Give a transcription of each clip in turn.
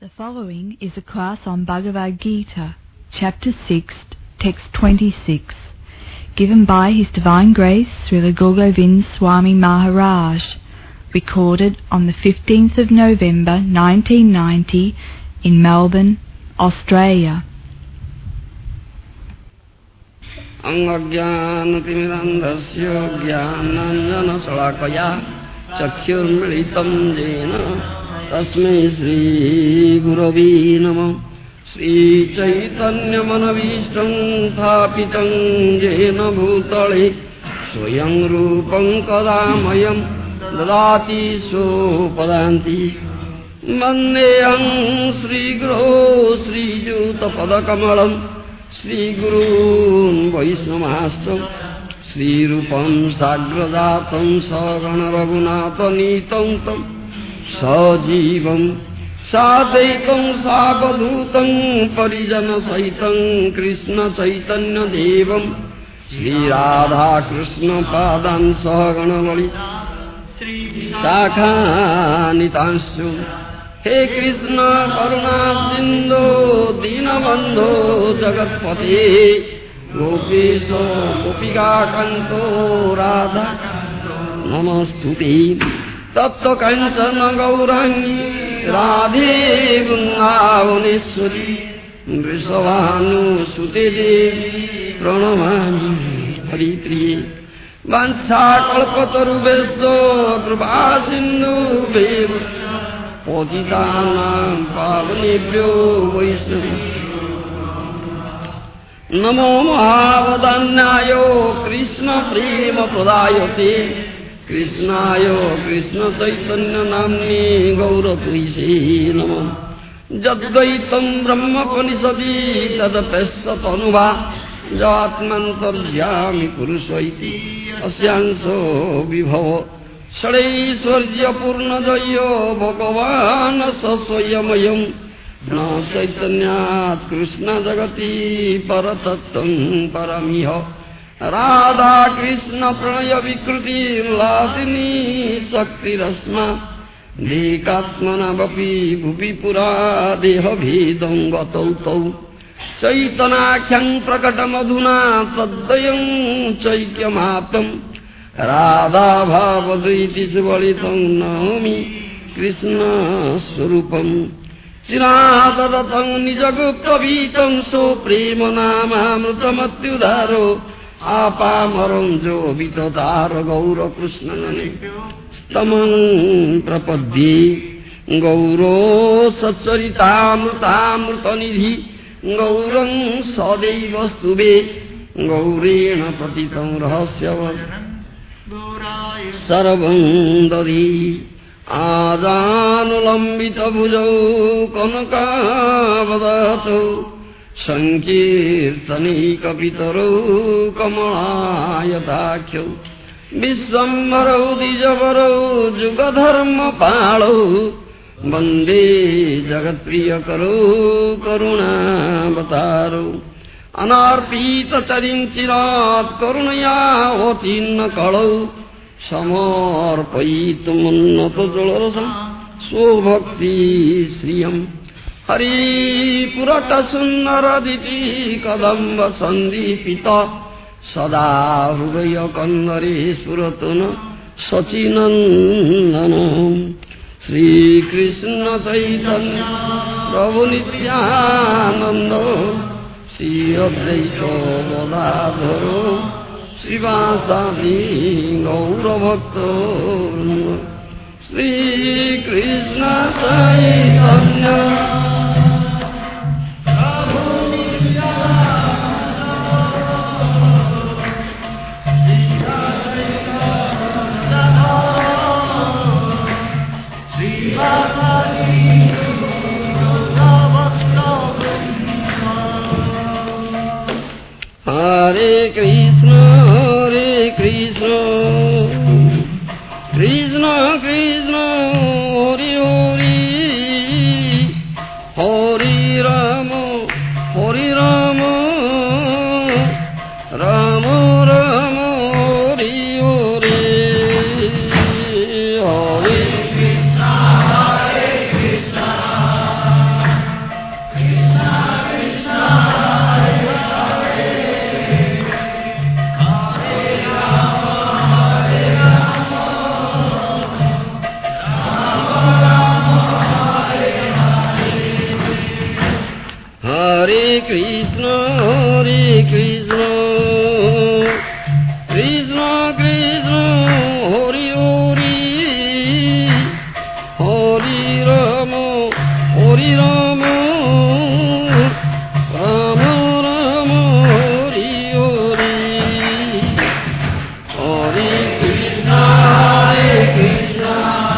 The following is a class on Bhagavad Gita, Chapter 6, Text 26, given by His Divine Grace Srila Guru Govind Swami Maharaj, recorded on the 15th of November 1990 in Melbourne, Australia. Angajnanatimirandhasya jnananjana salakaya chakhyurmilitam jena tasmai Shri Gurave Namah. Shri Chaitanya Manavishtam Thapitam Jena Bhutale Swayam Rupam Kadamayam Dadati Sopadanti Mandeyam Shri Guru Shri Juta Padakamalam Shri Gurun Vaishnavastam Shri Rupam Sagradatam Sagana Raghunatha Nitam Tam Sajivam Sadaitam Sabadhutam Parijana Saitam Krishna Chaitanya Devam Shri Radha Krishna Padan Sagana Lalita Shakha Nitanshu He Krishna Karuna Sindhu Dinabandhu Jagatpati Gopesha Gopika Kanto Radha Namastuti Tattva Kanchana Gaurangi Radhe Vrindavaneshwari Vrishabhanu Sute Devi Pranamami Haripriye Vancha Kalpatarubhesya Kripa Sindhu Beva Patitanam Pavanebhyo Vaishnava Namo Mahavadanyaya Krishna Prema Pradayate Krishnaya Krishna Chaitanya Namni Gaura Tuise Namah Jadvaitam Brahma Panishadi Tadapesya Tanuva Jatmantarjyami Purushaiti Asyanso Vibhava Shadaishwarya Purna Jaya Bhagavan Saswayamayam Na Chaitanyat Krishna Jagati Paratattam Paramiha Radha Krishna Pranaya Vikruti Lasini Shakti Rasma Dekatmana Vapi Bhupi Pura Deha Bhedam Vatau Chaitanakyam Prakatam Taddayam Chaikyamatam Radha Bhavadriti Sivalitam Naumi Krishna Swarupam Chiradatam Nijaguptavitam So Prema Nama Amrutamatyudharo Apamaram Jo Vitadara Gaura Krishna Nane Stamam Prapadye Gauro Satsaritamrutamrutanidhi Gaurang Sadaiva Stube Gaurena Patitam Rahasyavat Sarvam Dadi Adanulambita Bhujau Kanakavadato Sankirtani Kapitaro Kamalayatakhyo Vishwambarau Dijavarau Jugadharma Palau Bande Jagatpriyakaro Karunavataru Anarpita Charinchirat Karunayavatinna Kalau Samarpaitum Unnata Jalarasam Svabhakti Sriyam Hari Purata Sunnaraditi Kadamba Sandipita Sada Hrudaya Kandare Suratana Sachinandanam Shri Krishna Chaitanya Prabhu Nityananda Shri Advaita Gadadhara Srivasadi Gaura Bhakta Shri Krishna Chaitanya Hare Krishna, Hare Krishna, Krishna Krishna, Hare Hare, Krishna, Hare Krishna, Krishna Krishna, Hare Hare, Hare Rama, Hare Rama, Rama Rama, Hare Hare, Hare Krishna, Hare Krishna,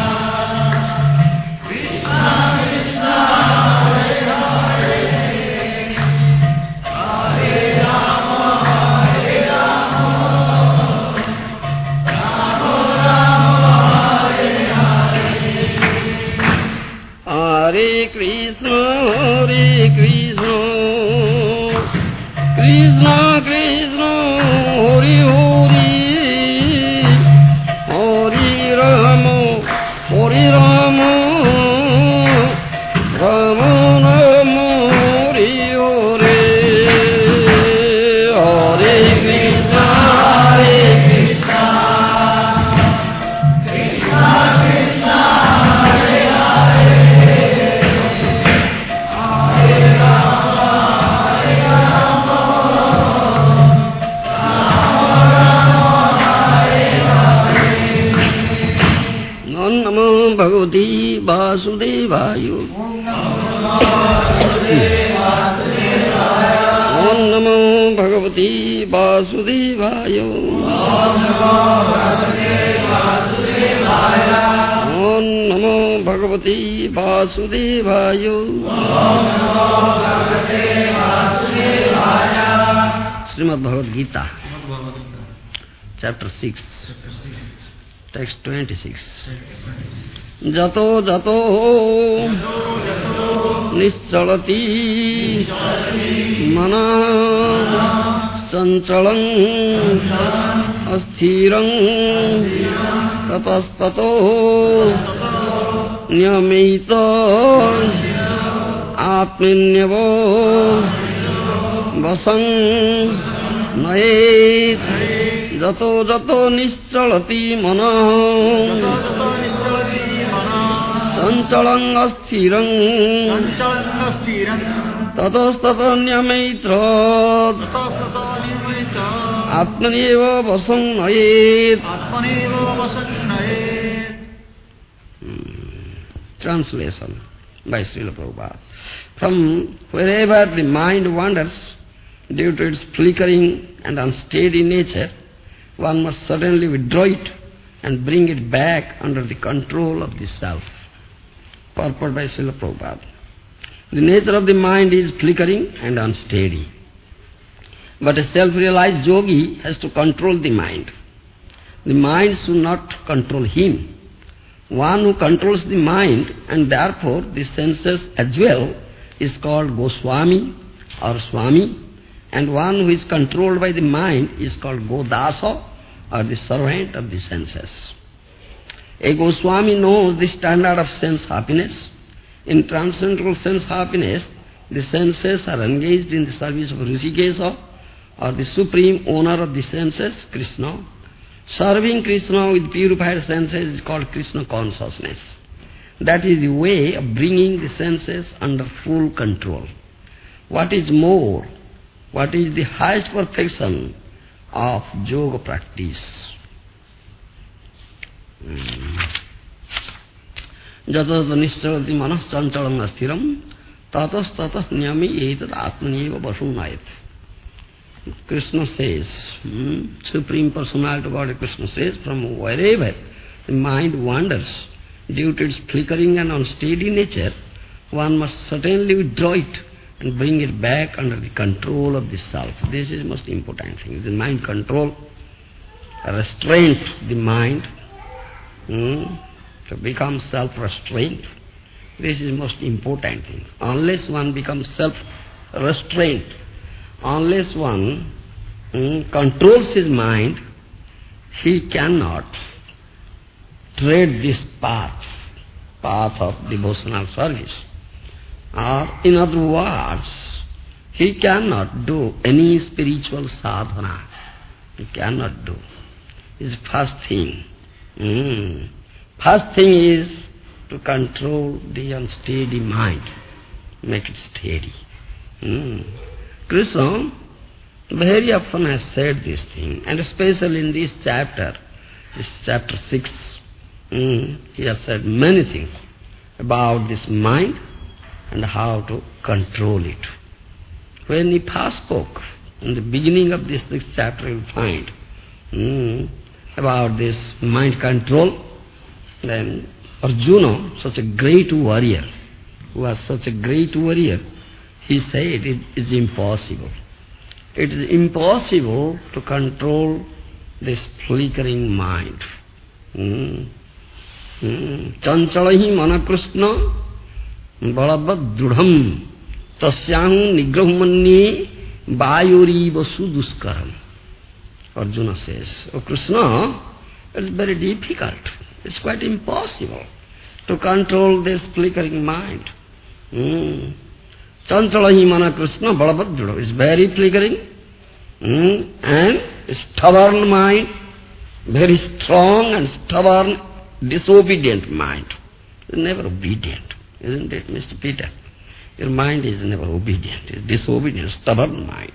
Krishna Krishna, Hare Hare, Hare Rama, Hare Rama, Rama Rama, Hare Hare, Hare Krishna, Hare Krishna, Krishna Krishna, Hare Hare, Hare Rama, Hare Rama, Rama Rama, Hare Hare, Hare Krishna, Hare Krishna, Krishna Krishna, Hare Hare, Hare Rama, Hare Rama, Rama Rama, Hare Hare. Namo Bhagavati Vasudevaya. Om Namo Bhagavati Vasudevaya. Om Namo Bhagavati Vasudevaya. Srimad Bhagavad Gita, chapter 6, text 26. Jato jato nischalati mana sanchalang asthirang tatastato nyamita atmanyavo vasang naet. Jato jato nischalati mana sanchalang asthirang tatasthatanyamaitrat atmaneva vasang naet. Translation by Srila Prabhupada. From wherever the mind wanders due to its flickering and unsteady nature, one must suddenly withdraw it and bring it back under the control of the self. Purport by Srila Prabhupada. The nature of the mind is flickering and unsteady. But a self-realized yogi has to control the mind. The mind should not control him. One who controls the mind and therefore the senses as well is called Goswami or Swami, and one who is controlled by the mind is called Godasa or the servant of the senses. A Goswami knows the standard of sense happiness. In transcendental sense happiness, the senses are engaged in the service of Rishikesha or the supreme owner of the senses, Krishna. Serving Krishna with purified senses is called Krishna consciousness. That is the way of bringing the senses under full control. What is more, what is the highest perfection of yoga practice? Jatata nishchalati manas chanchalam asthiram tatas tatas nyami etat atmanyeva vasunayat. Krishna says, Supreme Personality of God Krishna says, from wherever the mind wanders due to its flickering and unsteady nature, one must certainly withdraw it and bring it back under the control of the self. This is the most important thing. The mind control, restraint the mind, to become self-restraint. This is the most important thing. Unless one becomes self-restraint, unless one controls his mind, he cannot tread this path of devotional service. Or, in other words, he cannot do any spiritual sadhana. He cannot do. It's first thing. First thing is to control the unsteady mind, make it steady. Krishna very often has said this thing, and especially in this chapter 6, he has said many things about this mind and how to control it. When he first spoke, in the beginning of this 6th chapter, you will find about this mind control. Then Arjuna, such a great warrior, who was such a great warrior, he said it is impossible. It is impossible to control this flickering mind. Chanchalahi mana Krishna balabad drudham tasyahu nigrahumanni vayuriva suduskaram. Arjuna says, "Oh Krishna, it's very difficult. It's quite impossible to control this flickering mind. Chanchalahi mana Krishna balabad drudham. It's very flickering and stubborn mind, very strong and stubborn, disobedient mind. It's never obedient, isn't it, Mr. Peter? Your mind is never obedient. It's disobedient, stubborn mind.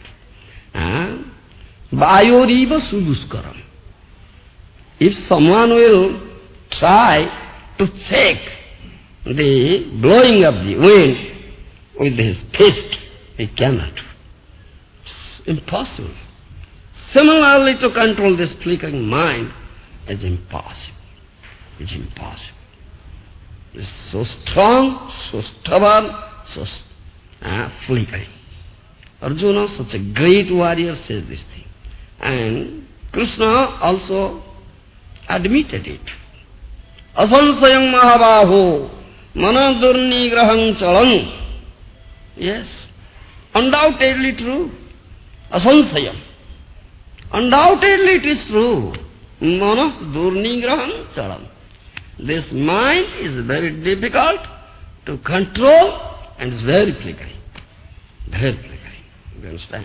Vayoriva suduskaram. If someone will try to check the blowing of the wind with his fist, he cannot. It's impossible. Similarly, to control this flickering mind is impossible. It's impossible. It's so strong, so stubborn, so flickering. Arjuna, such a great warrior, says this thing. And Krishna also admitted it. Asansayam mahabaho manadurnigraham chalam. Yes, undoubtedly true. Asansayam. Undoubtedly it is true. Manadurnigraham chalam. This mind is very difficult to control and is very flickering. Very flickering. You understand?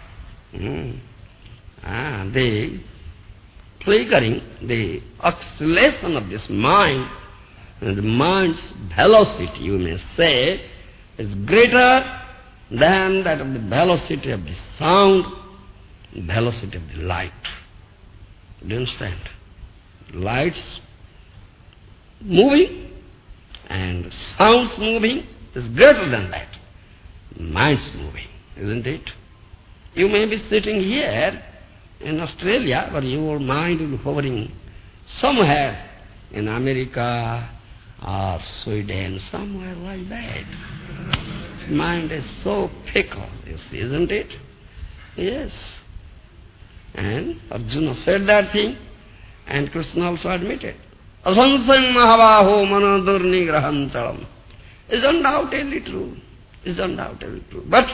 The flickering, the oscillation of this mind, and the mind's velocity, you may say, is greater than that of the velocity of the sound, velocity of the light. Do you understand? Lights moving and sounds moving is greater than that. Mind's moving, isn't it? You may be sitting here in Australia, but your mind will be hovering somewhere in America or Sweden, somewhere like that. Mind is so fickle, you see, isn't it? Yes. And Arjuna said that thing, and Krishna also admitted. Asansam mahabaho manadurnigraham chalam. Is undoubtedly true. Is undoubtedly true. But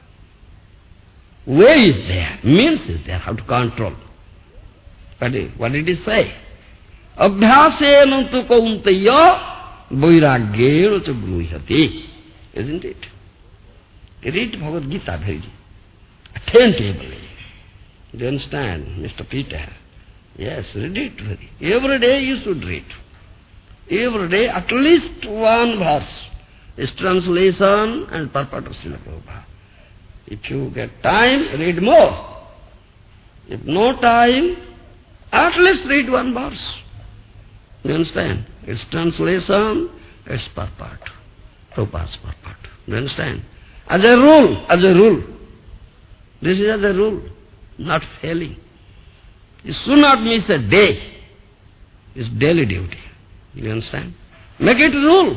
way is there, means is there, how to control. What did he say? Abhyasena tu kaunteya vairagyena cha gruhyati. Isn't it? Read Bhagavad Gita very attentively. Do you understand, Mr. Peter? Yes, read it very. Every day you should read. Every day at least one verse is translation and purport of Srila Prabhupada. If you get time, read more. If no time, at least read one verse. You understand? It's translation, it's purport. Prabhupada's purport. You understand? As a rule. This is as a rule, not failing. You should not miss a day. It's daily duty. You understand? Make it a rule.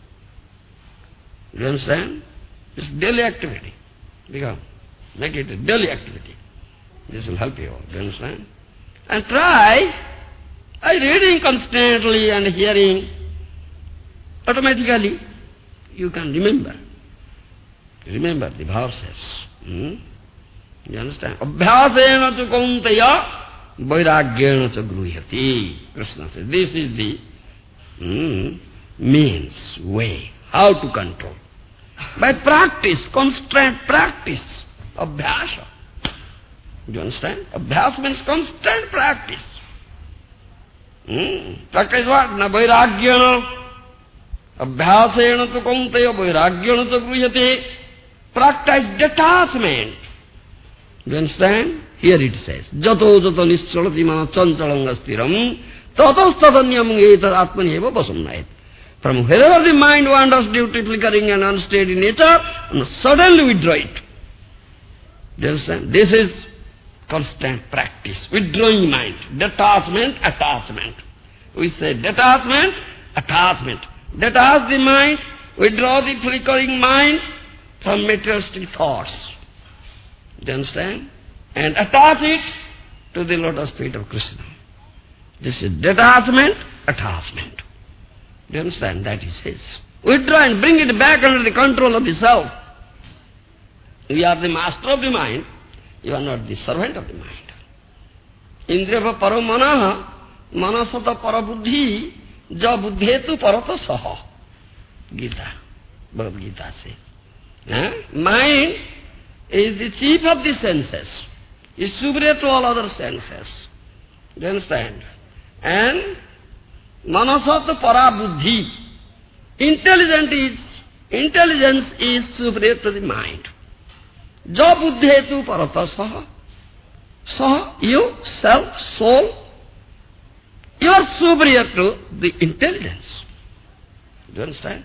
You understand? It's daily activity. Make it a daily activity. This will help you all. Do you understand? And try, by reading constantly and hearing, automatically you can remember. Remember the verses. You understand? Abhyasena tu kaunteya vairagyena cha gruhyati. Krishna says, this is the means, way, how to control. By practice, constant practice, abhyasa. Do you understand? Abhyasa means constant practice. Practice what? Na vairagyena. Abhyasena tu kaunteya vairagyena cha gruhyati. Practice detachment Do you understand? Here it says, Jato jato nischalati mana chanchalanga stiram tatas tadanyam etat atmani eva vasannayat. From wherever the mind wanders due to flickering and unsteady nature, suddenly withdraw it. Do you understand? This is constant practice. Withdrawing mind. Detachment, attachment. We say detachment, attachment. Detach the mind, withdraw the flickering mind from materialistic thoughts. Do you understand? And attach it to the lotus feet of Krishna. This is detachment, attachment. Do you understand? That is his. Withdraw and bring it back under the control of the self. We are the master of the mind. You are not the servant of the mind. Indriyava paro manaha, manasata parabuddhi, ja buddhetu parata saha. Gita. Bhagavad Gita says. Mind is the chief of the senses. Is superior to all other senses. Do you understand? And manasata parabuddhi. Intelligence is superior to the mind. Ja buddhetu parata saha. Saha, you, self, soul, you are superior to the intelligence. Do you understand?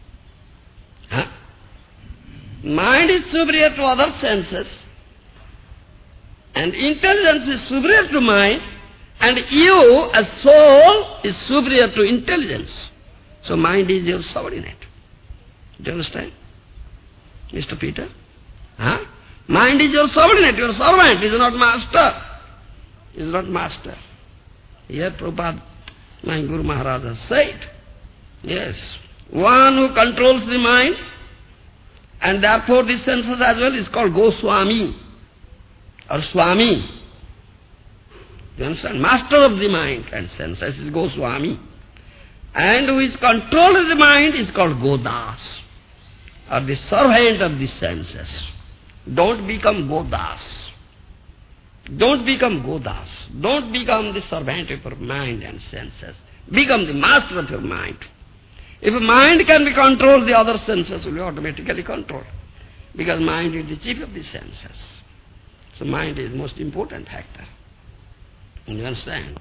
Mind is superior to other senses, and intelligence is superior to mind, and you, as soul, is superior to intelligence. So mind is your subordinate. Do you understand, Mr. Peter? Mind is your subordinate, your servant, is not master. Is not master. Here Prabhupada, my Guru Maharaj has said, yes, one who controls the mind, and therefore the senses as well, is called Goswami, or Swami. Do you understand? Master of the mind and senses is Goswami. And who is controlling the mind is called Godas, or the servant of the senses. Don't become Godas. Don't become Godas. Don't become the servant of your mind and senses. Become the master of your mind. If a mind can be controlled, the other senses will be automatically controlled. Because mind is the chief of the senses. So mind is the most important factor. You understand?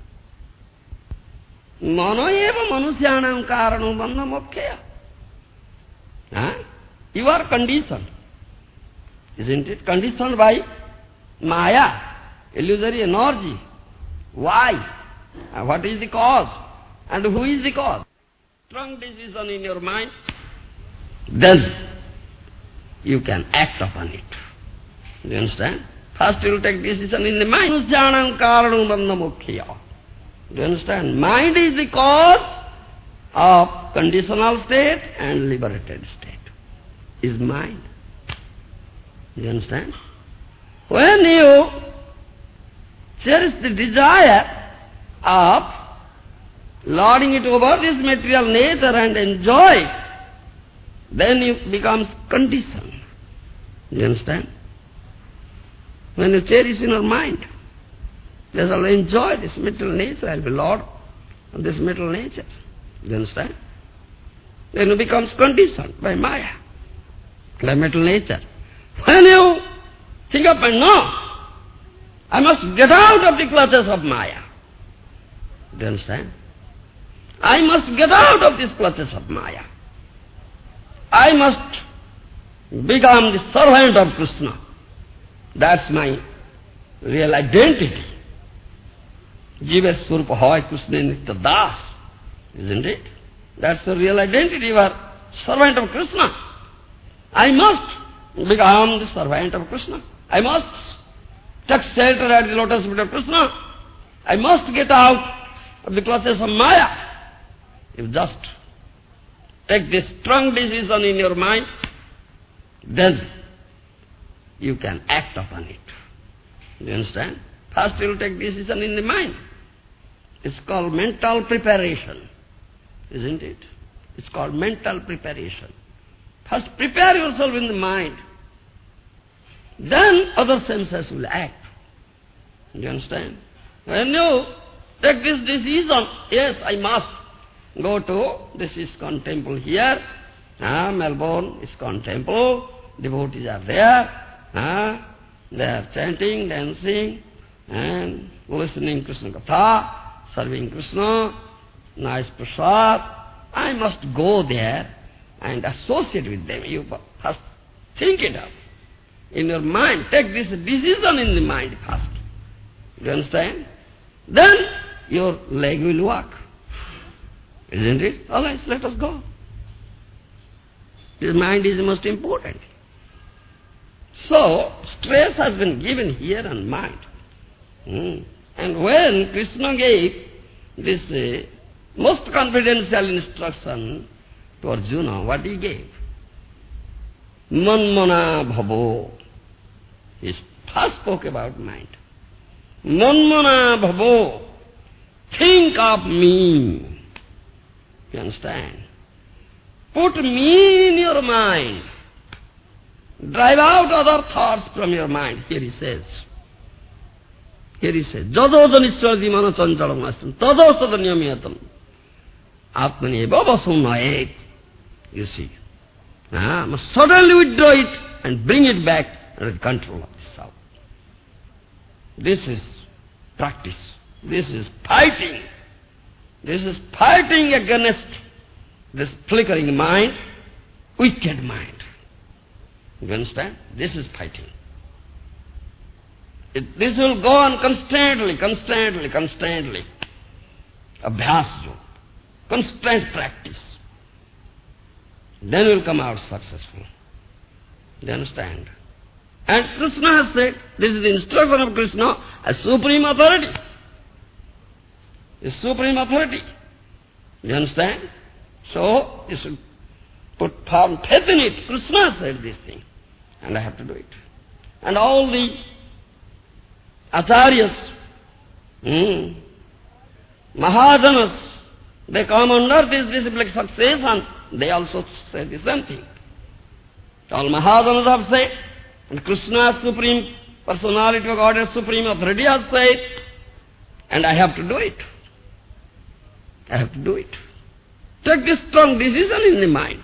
Mano eva manusyanam karanam bandham mokkhaya. You are conditioned. Isn't it? Conditioned by Maya, illusory energy. Why? What is the cause? And who is the cause? Strong decision in your mind, then you can act upon it. Do you understand? First you will take decision in the mind. Manusyanam karanam bandham mokkhaya. Do you understand? Mind is the cause of conditional state and liberated state. Is mind. Do you understand? When you cherish the desire of lording it over this material nature and enjoy it, then you become conditioned. Do you understand? When you cherish in your mind, yes, I'll enjoy this material nature, I'll be lord of this material nature. Do you understand? Then you become conditioned by Maya, by material nature. When you think up and no, I must get out of the clutches of Maya. Do you understand? I must get out of these clutches of Maya. I must become the servant of Krishna. That's my real identity. Jiva Swarupa Hoy Krishna Nitya Das. Isn't it? That's the real identity. You are servant of Krishna. I must become the servant of Krishna. I must take shelter at the lotus feet of Krishna. I must get out of the clutches of Maya. You just take this strong decision in your mind, then you can act upon it. Do you understand? First you will take decision in the mind. It's called mental preparation. Isn't it? It's called mental preparation. First prepare yourself in the mind. Then other senses will act. Do you understand? When you take this decision, yes, I must go to this ISKCON temple here, Melbourne ISKCON temple, devotees are there, They are chanting, dancing, and listening Krishna Katha, serving Krishna, nice prasad. I must go there and associate with them. You first think it up. In your mind, take this decision in the mind first. Do you understand? Then your leg will walk. Isn't it? All right, let us go. This mind is the most important. So, stress has been given here on mind. And when Krishna gave this most confidential instruction to Arjuna, what he gave? Manmana bhavo. He first spoke about mind. Manmana bhavo. Think of me. You understand? Put me in your mind. Drive out other thoughts from your mind. Here he says. Jado janishwadi mana chanchalam astam. Tado sadanyamiyatam. Atmani eva vasumnaet. You see. Must suddenly withdraw it and bring it back under control of the self. This is practice. This is fighting. This is fighting against this flickering mind, wicked mind. You understand? This is fighting. This will go on constantly. Abhyas, constant practice. Then we will come out successful. Do you understand? And Krishna has said, this is the instruction of Krishna as supreme authority. The supreme authority. Do you understand? So, you should put firm faith in it. Krishna said this thing. And I have to do it. And all the acharyas, mahajanas, they come under this disciplic succession. They also say the same thing. All mahajanas have said, and Krishna's supreme personality of God as supreme authority has said, and I have to do it. I have to do it. Take this strong decision in the mind.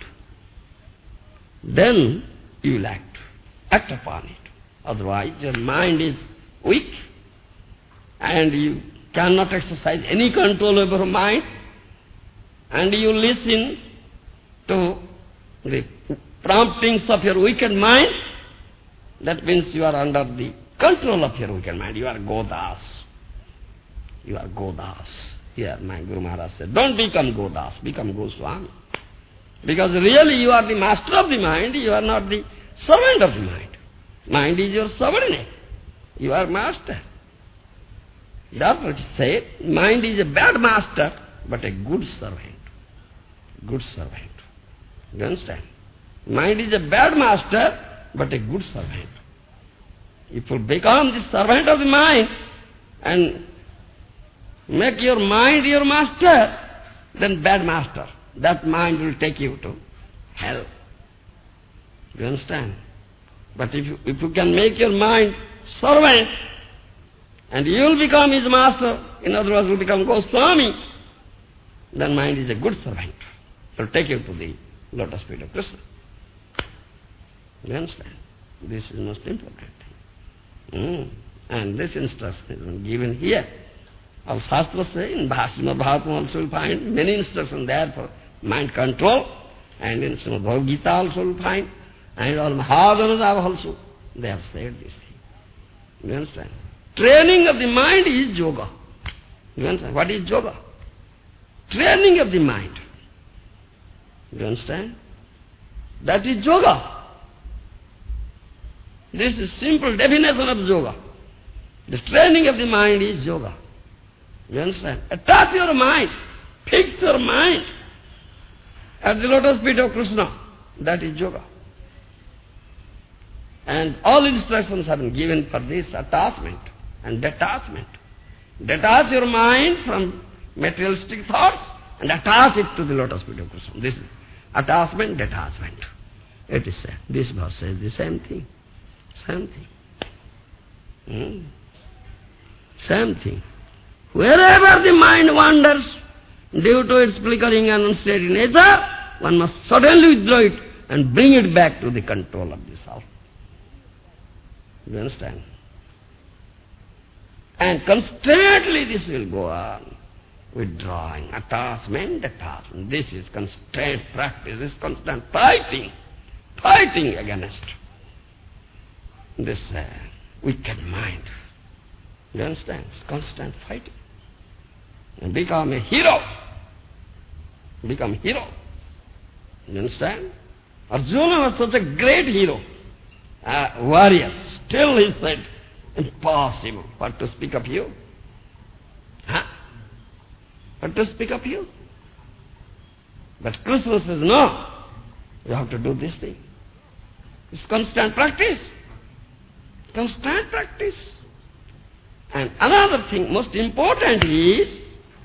Then you will act. Act upon it. Otherwise your mind is weak and you cannot exercise any control over your mind, and you listen to the promptings of your wicked mind. That means you are under the control of your wicked mind. You are Godas. You are Godas. Here my Guru Maharaj said, don't become Godas, become Goswami. Because really you are the master of the mind, you are not the servant of the mind. Mind is your subordinate. You are master. That's what he said. Mind is a bad master, but a good servant. Good servant. You understand? Mind is a bad master, but a good servant. If you become the servant of the mind and make your mind your master, then bad master. That mind will take you to hell. Do you understand? But if you can make your mind servant, and you will become his master, in other words, you will become Goswami, then mind is a good servant. It will take you to the lotus feet of Krishna. You understand? This is the most important thing. And this instruction is given here. All Shastras say, in Srimad Bhagavatam also you will find many instructions there for mind control, and in Srimad Bhagavad Gita also you will find, and all Mahajanas have also, they have said this thing. You understand? Training of the mind is yoga. You understand? What is yoga? Training of the mind. You understand? That is yoga. This is simple definition of yoga. The training of the mind is yoga. You understand? Attach your mind, fix your mind at the lotus feet of Krishna. That is yoga. And all instructions have been given for this attachment and detachment. Detach your mind from materialistic thoughts and attach it to the lotus feet of Krishna. This is attachment, detachment. It is said. This verse says the same thing. Same thing. Same thing. Wherever the mind wanders, due to its flickering and unsteady nature, one must suddenly withdraw it and bring it back to the control of the self. You understand? And constantly this will go on. Withdrawing, attachment. This is constant practice, this is constant fighting against this wicked mind. You understand? It's constant fighting. And become a hero. Become hero. You understand? Arjuna was such a great hero, warrior. Still he said, impossible. What to speak of you? Huh? What to speak of you? But Krishna says, no, you have to do this thing. It's constant practice. Constant practice. And another thing, most important is,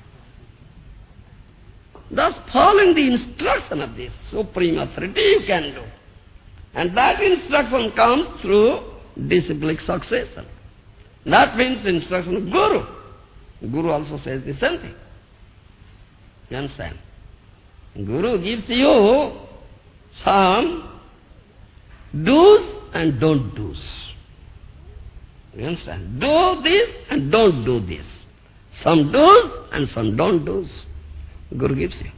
thus following the instruction of this Supreme Authority you can do. And that instruction comes through disciplic succession. That means the instruction of Guru. Guru also says the same thing. You understand? Guru gives you some do's and don't do's. You understand? Do this and don't do this. Some do's and some don't do's. Guru gives you.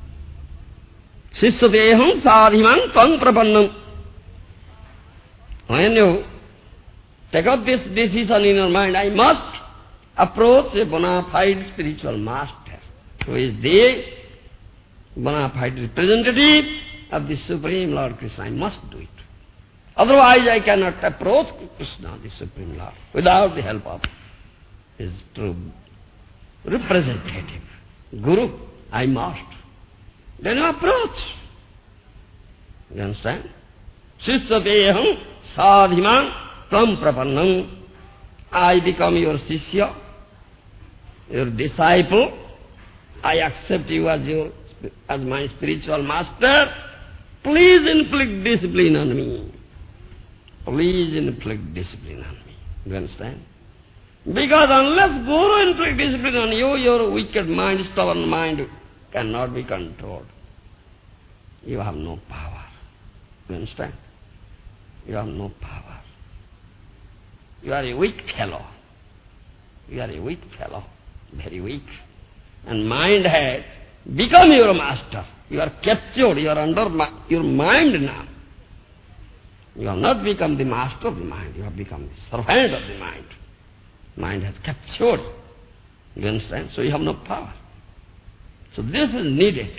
Sishyateham sadhimam tvam prapannam. When you take up this decision in your mind, I must approach a bona fide spiritual master, who is the bona fide representative of the Supreme Lord Krishna. I must do it. Otherwise I cannot approach Krishna, the Supreme Lord, without the help of his true representative. Guru, I must. Then you approach. You understand? Sishyateham sadhimam tvam prapannam. I become your Sishya, your disciple. I accept you as my spiritual master. Please inflict discipline on me. Please inflict discipline on me. You understand? Because unless Guru inflict discipline on you, your wicked mind, stubborn mind cannot be controlled. You have no power. You understand? You have no power. You are a weak fellow. You are a weak fellow. Very weak. And mind has become your master. You are captured. You are under your mind now. You have not become the master of the mind. You have become the servant of the mind. Mind has captured. You understand? So you have no power. So this is needed.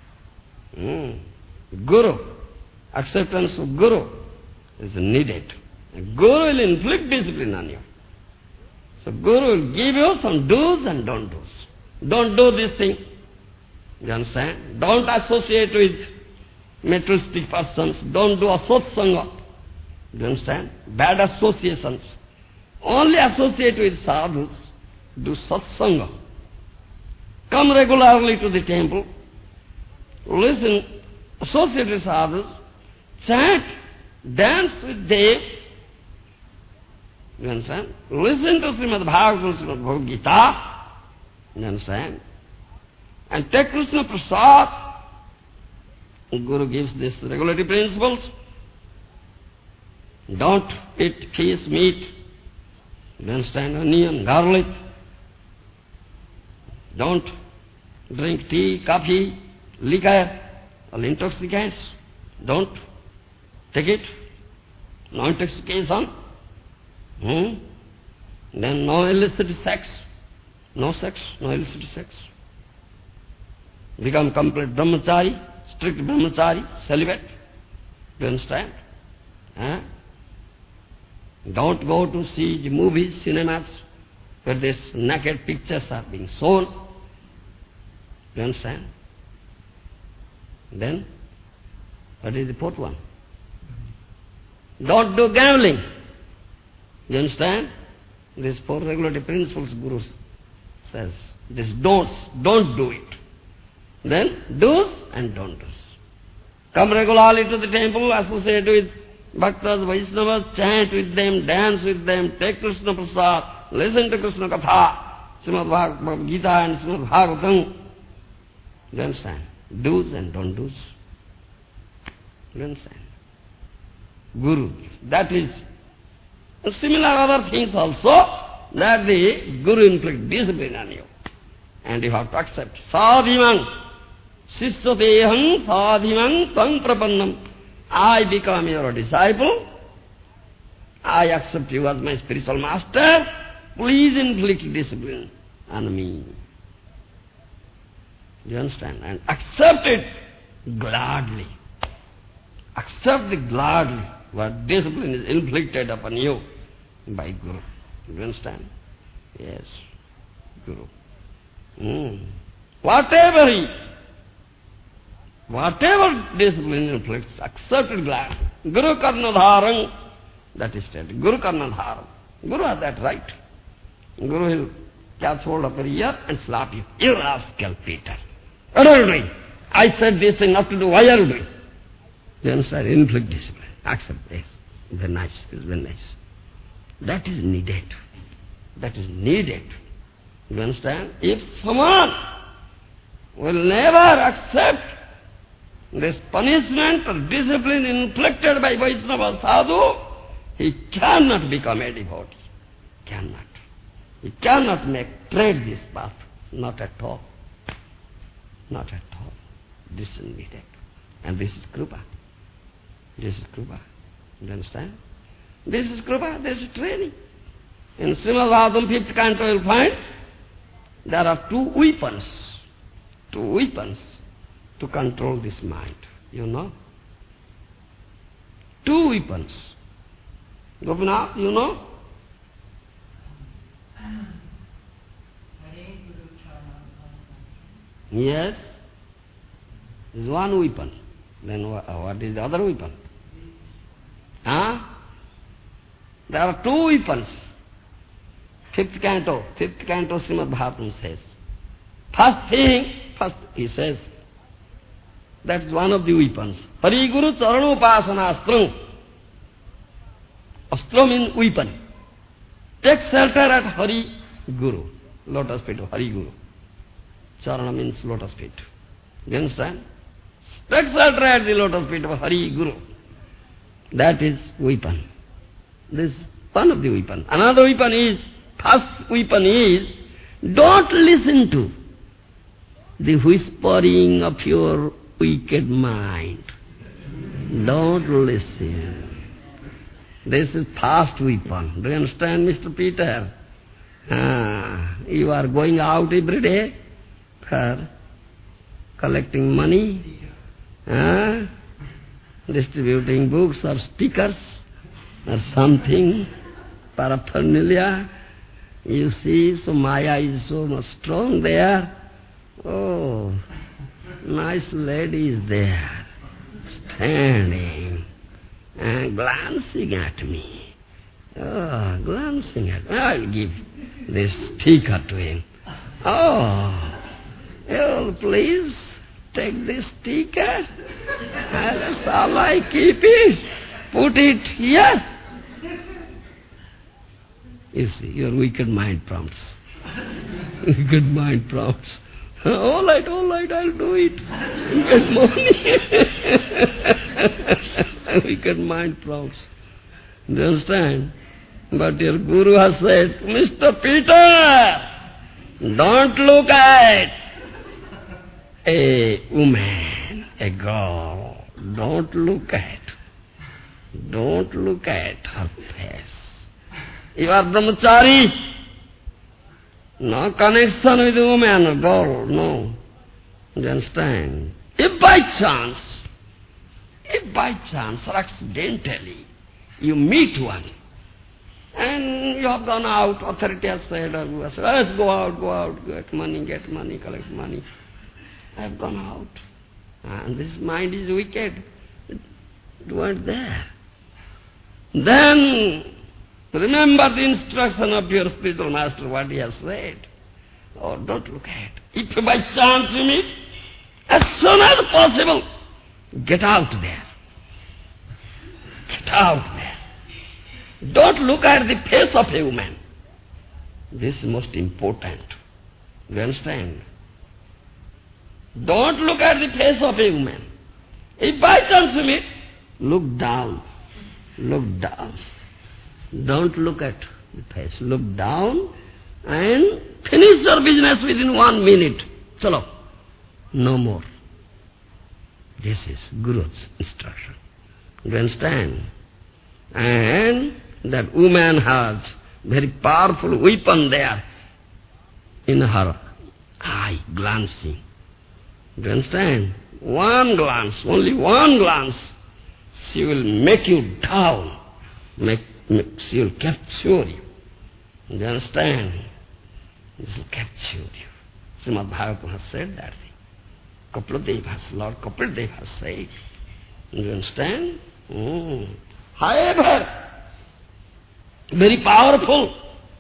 Guru, acceptance of Guru is needed. Guru will inflict discipline on you. So Guru will give you some do's and don't do's. Don't do this thing. You understand? Don't associate with materialistic persons. Don't do satsanga. You understand? Bad associations. Only associate with sadhus. Do satsanga. Come regularly to the temple. Listen, associate with sadhus. Chant, dance with them. You understand? Listen to Srimad Bhagavatam, Srimad Bhagavad Gita. You understand? And take Krishna Prasad. Guru gives these regulatory principles. Don't eat fish, meat. You understand? Onion, garlic. Don't drink tea, coffee, liquor, all intoxicants. Don't take it. No intoxication. Then no illicit sex. No sex, no illicit sex. Become complete brahmachari, strict brahmachari, celibate. You understand? Don't go to see the movies, cinemas, where these naked pictures are being shown. You understand? Then, what is the fourth one? Don't do gambling. You understand? These four regulatory principles Guru says. These don'ts, don't do it. Then do's and don't do's. Come regularly to the temple, associate with Bhaktas, Vaishnavas, chant with them, dance with them, take Krishna Prasad, listen to Krishna Katha, Srimad Bhagavad Gita and Srimad Bhagavatam. You understand? Do's and don't do's. You understand? Guru, that is And similar other things also, that the Guru inflict discipline on you. And you have to accept. Sadhimam, sishyateham sadhimam tang prapannam. I become your disciple. I accept you as my spiritual master. Please inflict discipline on me. Do you understand? And accept it gladly. Accept it gladly. What discipline is inflicted upon you by Guru. Do you understand? Yes. Guru. Whatever discipline inflicts, accept it gladly. Guru karnadharang, that is stated. Guru karnadharang. Guru has that right. Guru will catch hold of your ear and slap you. You rascal Peter. What are you doing? I said this thing not to do. Why are you doing? You understand? Inflict discipline. Accept this. Very nice. It's very nice. That is needed. That is needed. You understand? If someone will never accept this punishment or discipline inflicted by Vaishnava sadhu, he cannot become a devotee. Cannot. He cannot tread this path. Not at all. Not at all. This is needed. And this is Krupa. This is Krupa. You understand? This is Krupa, this is training. In Srimad Bhagavatam 5th canto you will find there are two weapons to control this mind. You know? Two weapons. Gopinath, you know? Yes. This is one weapon. Then what is the other weapon? Huh? There are two weapons. Fifth canto Srimad Bhagavatam says. First he says, that's one of the weapons. Hari Guru Charanopasana Astram. Astra means weapon. Take shelter at Hari Guru, lotus feet of Hari Guru. Charana means lotus feet. Do you understand? Take shelter at the lotus feet of Hari Guru. That is weapon. This is one of the weapons. Another weapon is, first weapon is, don't listen to the whispering of your wicked mind. Don't listen. This is first weapon. Do you understand, Mr. Peter? You are going out every day for collecting money, distributing books or stickers or something, paraphernalia. You see, so Maya is so much strong there. Oh, nice lady is there, standing and glancing at me. Oh, glancing at me. I'll give this sticker to him. Oh, you'll please take this sticker. That's all I keep it. Put it here. You see, your wicked mind prompts. Wicked mind prompts. All right, I'll do it. Get money. Wicked mind prompts. Do you understand? But your Guru has said, Mr. Peter, don't look at a woman, a girl. Don't look at her face. You are brahmachari. No connection with a woman or girl, no. Do you understand? If by chance or accidentally you meet one and you have gone out, authority has said, or who has said, let's go out, get money, collect money. I have gone out. And this mind is wicked. It weren't there. Then remember the instruction of your spiritual master, what he has said. Oh, don't look at. If by chance you meet, as soon as possible, get out there. Get out there. Don't look at the face of a woman. This is most important. Do you understand? Don't look at the face of a woman. If by chance you meet, look down. Look down. Don't look at the face. Look down and finish your business within 1 minute. Chalo. No more. This is Guru's instruction. Do you understand? And that woman has very powerful weapon there in her eye, glancing. Do you understand? One glance, only one glance, she will make you down. She will capture you. Do you understand? She will capture you. Srimad Bhagavatam has said that thing. Lord Kapildev has said. Do you understand? However, very powerful.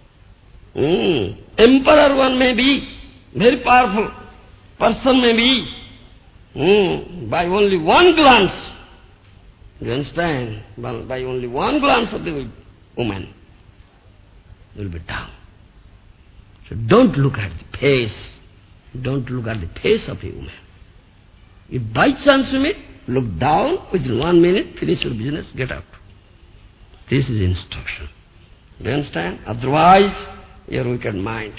Emperor one may be, very powerful. Person may be, by only one glance. Do you understand? By only one glance of the woman, you will be down. So don't look at the face. Don't look at the face of a woman. If by chance you meet, look down, within 1 minute, finish your business, get out. This is instruction. Do you understand? Otherwise, your wicked mind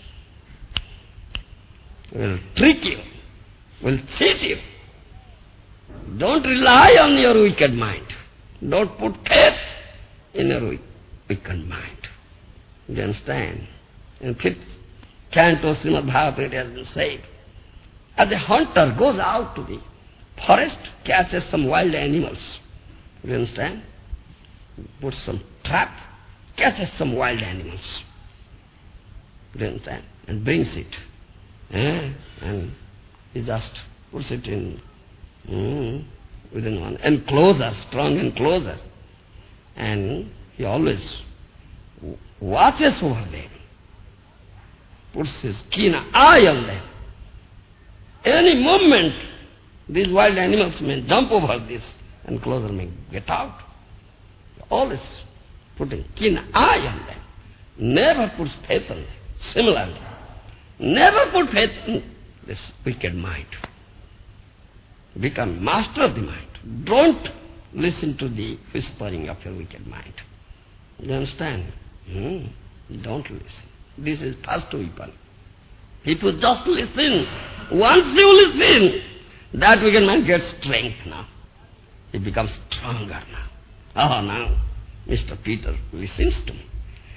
will trick you, will cheat you. Don't rely on your wicked mind. Don't put faith in your wicked mind. Do you understand? In 5th canto Srimad Bhagavatam it has been said, as a hunter goes out to the forest, catches some wild animals. Do you understand? Puts some trap, catches some wild animals. Do you understand? And brings it. And he just puts it in within one enclosure, strong enclosure. And he always watches over them, puts his keen eye on them. Any moment, these wild animals may jump over this enclosure, may get out. Always putting keen eye on them. Never puts faith on them. Similarly, never put faith in this wicked mind. Become master of the mind. Don't listen to the whispering of your wicked mind. You understand? Don't listen. This is first weapon. If you just listen, once you listen, that wicked mind gets strength now. It becomes stronger now. Oh, now Mr. Peter listens to me.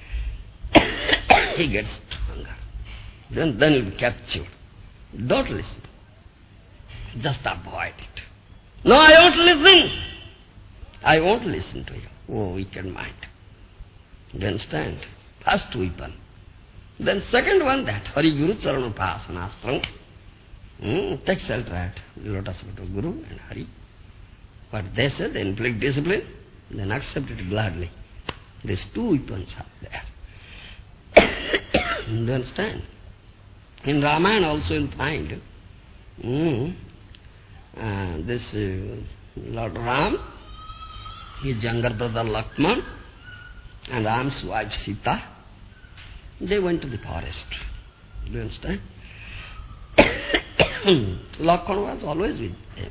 He gets stronger. Then he'll be captured. Don't listen. Just avoid it. No, I won't listen. I won't listen to you. Oh, wicked mind. Do you understand? First weapon. Then second one, that Hari Guru Charana Upasanastram. Take shelter at the lotus feet of Guru and Hari. What they say, they inflict discipline, then accept it gladly. These two weapons are there. Do you understand? In Ramayana also you'll find this Lord Ram, his younger brother Lakshman, and Ram's wife Sita, they went to the forest. Do you understand? Lakshman was always with them.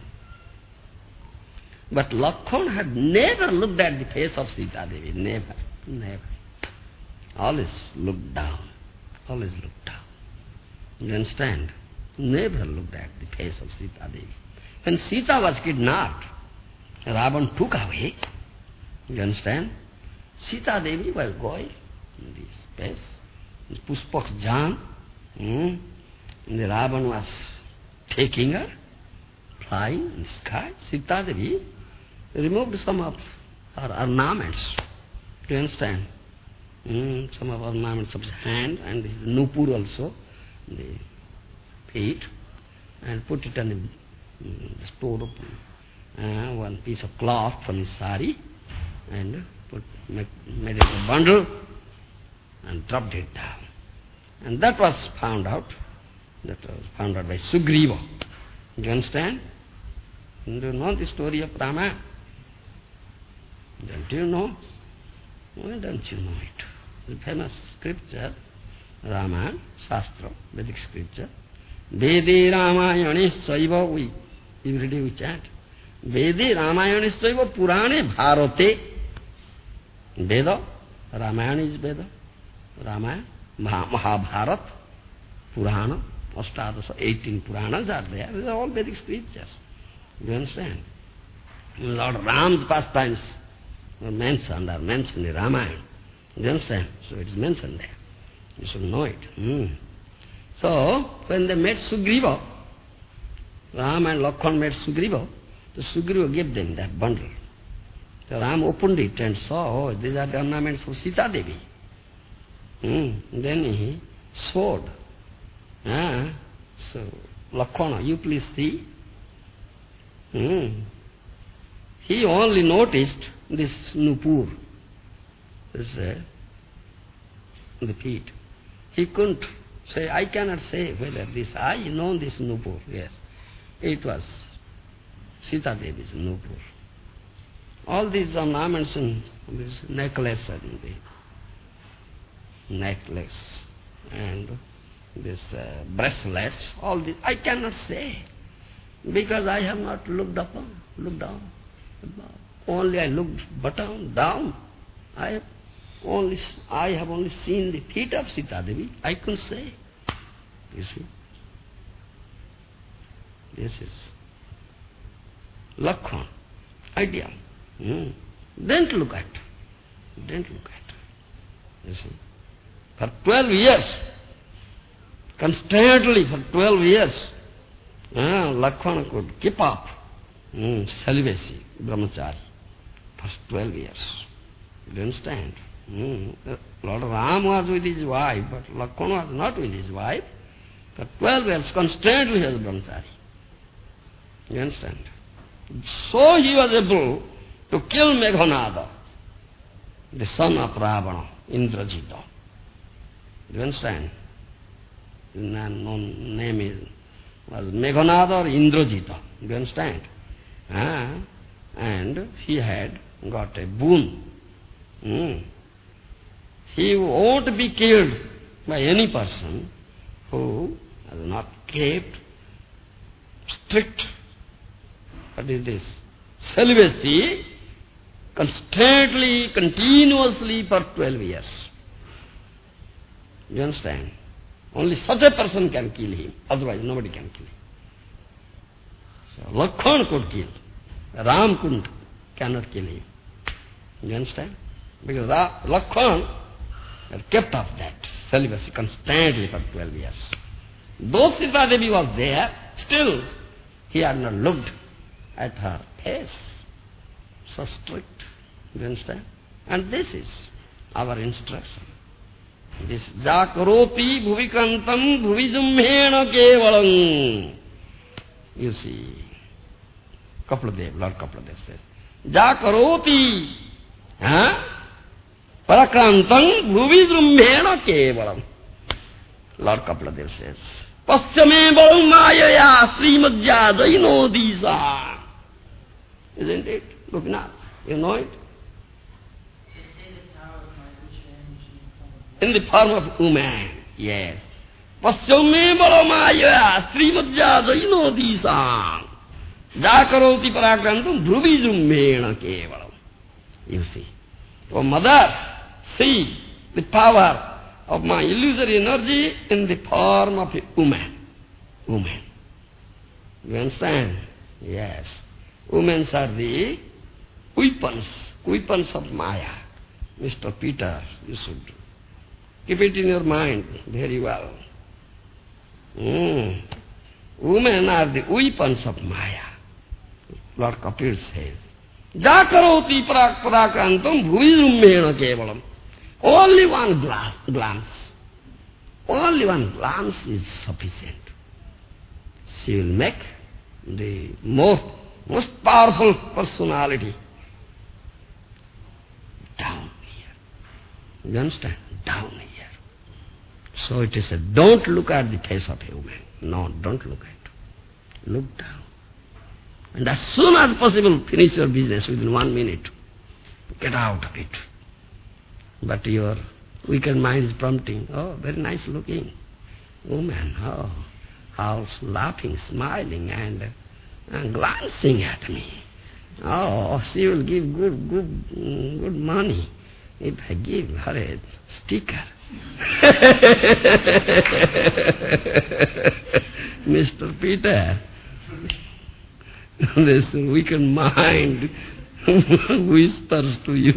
But Lakshman had never looked at the face of Sita Devi. Never, never. Always looked down. Always looked down. You understand? Never looked at the face of Sita Devi. When Sita was kidnapped, Ravan took away. You understand? Sita Devi was going in this space. Pushpak Jan. And the Ravan was taking her, flying in the sky. Sita Devi removed some of her ornaments. Do you understand? Some of ornaments of his hand and his nupur also, the feet, and put it on the store of one piece of cloth from his sari, and made it a bundle and dropped it down. And that was found out. That was found out by Sugriva. Do you understand? Do you know the story of Rama? Don't you know? Why don't you know it? The famous scripture, Rama, Shastra, Vedic scripture. Vedi Ramayane Saiva, every day we chant. Vedi Ramayane Saiva Purane Bharate. Veda Ramayana is Veda. Ramayana, Mahabharata, Purana, Ashtadasa, 18 Puranas are there. These are all Vedic scriptures. You understand? Lord Ram's pastimes are mentioned in Ramayana. You understand? So it is mentioned there. You should know it. So, when they met Sugriva, Ram and Lakshmana met Sugriva, the Sugriva gave them that bundle. So Ram opened it and saw, oh, these are the ornaments of Sita Devi. Then he sword. So, Lakshmana, you please see. He only noticed this nupur, the feet. He couldn't say, I cannot say whether this, I know this nupur, yes. It was Sita Devi's nupur. All these ornaments and this necklace and the necklace and this bracelets, all this, I cannot say, because I have not looked upon, looked down. Only I looked down. I have only seen the feet of Sita Devi. I couldn't say. You see? This is Lakshmana, ideal. Don't look at. You see? For 12 years, constantly for 12 years, Lakshmana could keep up celibacy, brahmachari, for 12 years. You understand? Lord Ram was with his wife, but Lakshmana was not with his wife. For 12 years, constantly he was brahmachari. You understand? So he was able to kill Meghanada, the son of Ravana, Indrajita. You understand? His name was Meghanada or Indrajita. You understand? And he had got a boon. He won't be killed by any person who has not kept strict, what is this, celibacy, constantly, continuously for 12 years. You understand? Only such a person can kill him, otherwise nobody can kill him. So Lakshmana could kill, Ram cannot kill him. You understand? Because Lakshmana had kept up that celibacy constantly for 12 years. Though Sita Devi was there, still he had not looked at her face. So strict. You understand? And this is our instruction. This Jakaroti bhuvikantam bhuvijumhena kevalam. You see, Kapladev, Lord Kapladev says, Jakaroti parakrantam bhuvijumhena kevalam. Lord Kapladev says, Pasyame balam mayaya srimadya jaino disa. Isn't it, Gopinath? You know it? In the form of woman, yes. Pasyame balamaya srimadya jaino disa. Jakaroti parakrantam bhuvijumhena kevalam. You see. Oh mother, see the power of my illusory energy in the form of a woman. Woman. You understand? Yes. Women are the weapons of Maya. Mr. Peter, you should keep it in your mind very well. Women are the weapons of Maya. Lord Kapil says, Jakaroti prakrantam bhuvijumhena kevalam. Only one glance. Only one glance is sufficient. She will make the most powerful personality down here. You understand? Down here. So it is said, don't look at the face of a woman. No, don't look at it. Look down. And as soon as possible, finish your business within 1 minute. Get out of it. But your wicked mind is prompting, oh, very nice looking woman, oh, how laughing, smiling, and glancing at me. Oh, she will give good money. if I give her a sticker, Mr. Peter, this wicked mind whispers to you,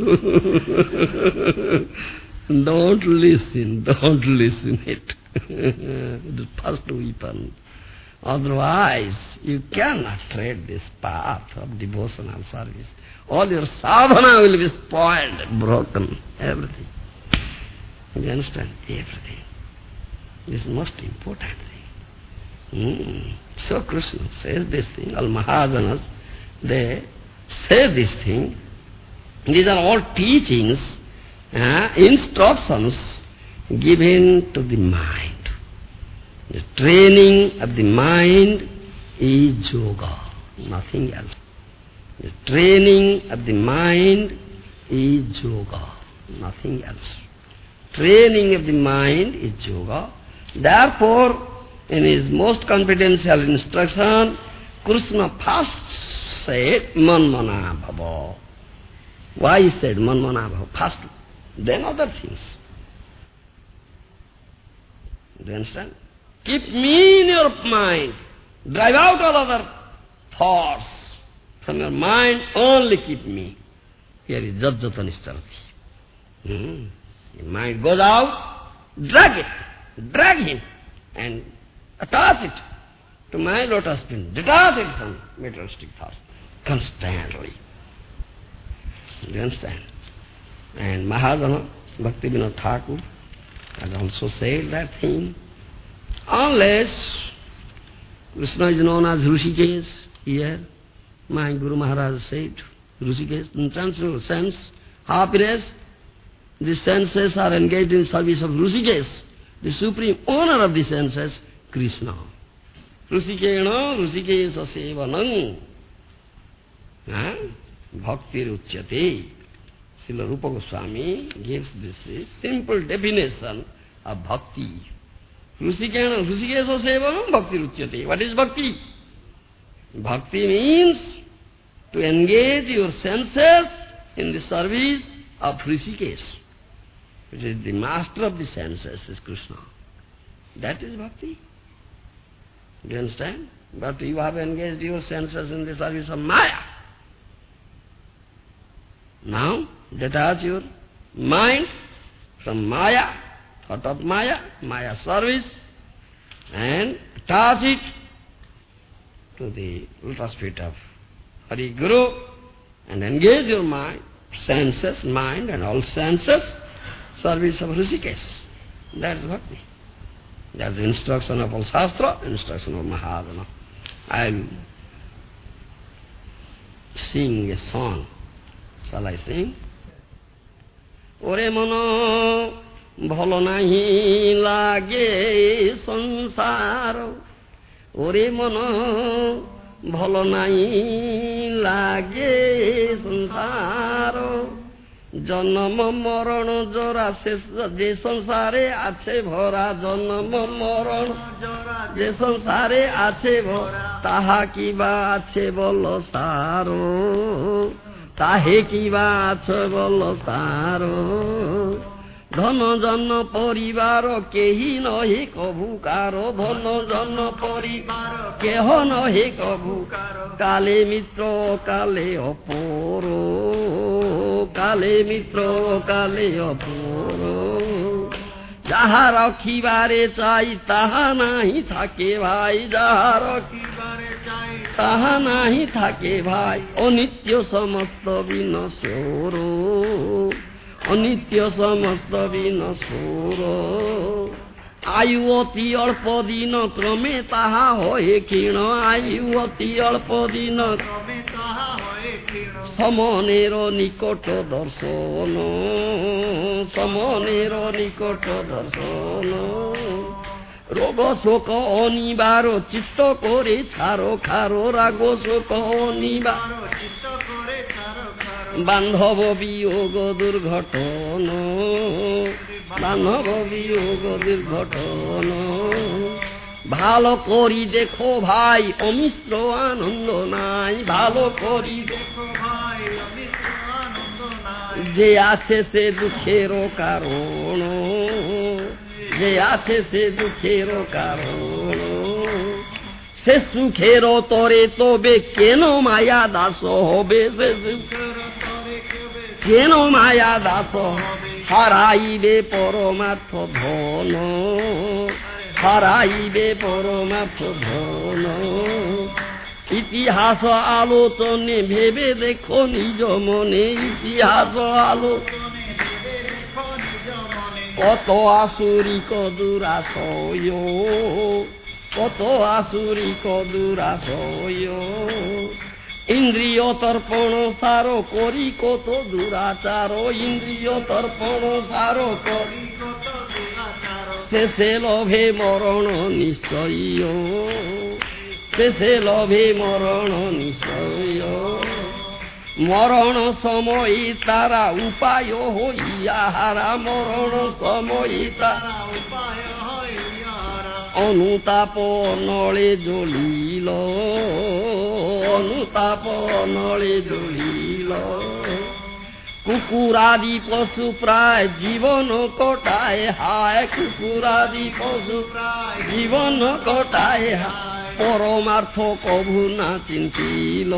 don't listen it. The first weapon. Otherwise, you cannot tread this path of devotional service. All your sadhana will be spoiled, broken, everything. You understand? Everything. This is the most important thing. So Krishna says this thing. All Mahajanas, they say this thing. These are all teachings, instructions given to the mind. The training of the mind is yoga, nothing else. The training of the mind is yoga, nothing else. Training of the mind is yoga. Therefore, in his most confidential instruction, Krishna first said, Manmana bhava. Why he said Manmana bhava? First, then other things. Do you understand? Keep me in your mind. Drive out all other thoughts. From your mind, only keep me. Here is Jajjata Nishcharati. Your mind goes out, drag him, and attach it to my lotus feet. Detach it from materialistic thoughts constantly. Do you understand? And Mahajana, Bhaktivinoda Thakur, has also said that thing. Unless Krishna is known as Rishikesh here, my Guru Maharaj said, Rishikesh, in transcendental sense, happiness, the senses are engaged in service of Rishikesh, the supreme owner of the senses, Krishna. Rishikena, Rishikesha sevanam, bhaktir uchyate. Srila Rupa Goswami gives this simple definition of bhakti. Rishikesha sevanam bhakti ruchyate. What is bhakti? Bhakti means to engage your senses in the service of Rishikesh, which is the master of the senses, is Krishna. That is bhakti. Do you understand? But you have engaged your senses in the service of Maya. Now, detach your mind from Maya, thought of Maya, Maya service, and attach it to the lotus feet of Hari Guru, and engage your mind, senses, mind and all senses, service of Rishikesh. That is bhakti. That is the instruction of all Shastra, instruction of Mahajana. I will sing a song. Shall I sing? Ore mono bhalo nahi lage sansaro. Ore mono bhalo nahi lage sansaro. Janma maran jora je sansare ache bhora. Janma maran je sansare ache bhora. Taha kiba ache bolo saro. Tahe kiba ache bolo saro. Dhana jana paribaro kehi nahi kabhu karo. Dhana jana paribaro keho nahi kabhu karo. Kale mitra kale aporo. Kale mitra kale aporo. Jaha rakhibare chai taha nahi thake bhai. Jaha rakhibare chai taha nahi thake bhai. Anitya samasta vinasoro. Anitya samasta vinasoro. Ayu ati alpa dina krame taha hoye khina. Ayu ati alpa dina krame taha hoye khina. Samanero nikoto darsana. Samanero nikoto darsana. Rogo soka onibaro chitta kore charo kharo. Rago soka onibaro chitta kore charo kharo. Bandhava biyoga durghatana. Bandhava biyoga durghatana. ভালো করি দেখো ভাই অমিশ্র আনন্দ নাই। ভালো করি দেখো ভাই অমিশ্র আনন্দ নাই। যে আছে সে দুঃখেরও কারণ, যে আছে সে দুঃখেরও কারণ, সে সুখেরও তরে তবে কেন মায়া দাস হবে, সে কেন মায়া দাস হারাইবে পরমার্থ ধন, হারাইবে পরমার্থ ধন। ইতিহাস আলোচনে ভেবে দেখো নিজ মনে, ইতিহাস আলোচনে কত আসুরিক দুরাশয়, কত আসুরিক দুরাশয়। ইন্দ্রিয় তর্পণ সার করি কত দুরাচার, ইন্দ্রিয় তর্পণ সার করি কত দুরাচার। শেষে লভে মরণ নিশ্চয়, শেষে লভে মরণ নিশ্চয়। মরণ সময় তারা উপায় হইয়া হারা, মরণ সময় তারা উপায় হইয়া হারা। অনুতাপ নলে জ্বলিল, অনুতাপ নলে জ্বলিল। কুকুরাদি পশু প্রায় জীবন কটায় হায়, কুকুরাদি পশু প্রায় জীবন কটায় হায়। পরমার্থ কভু না চিন্তিল,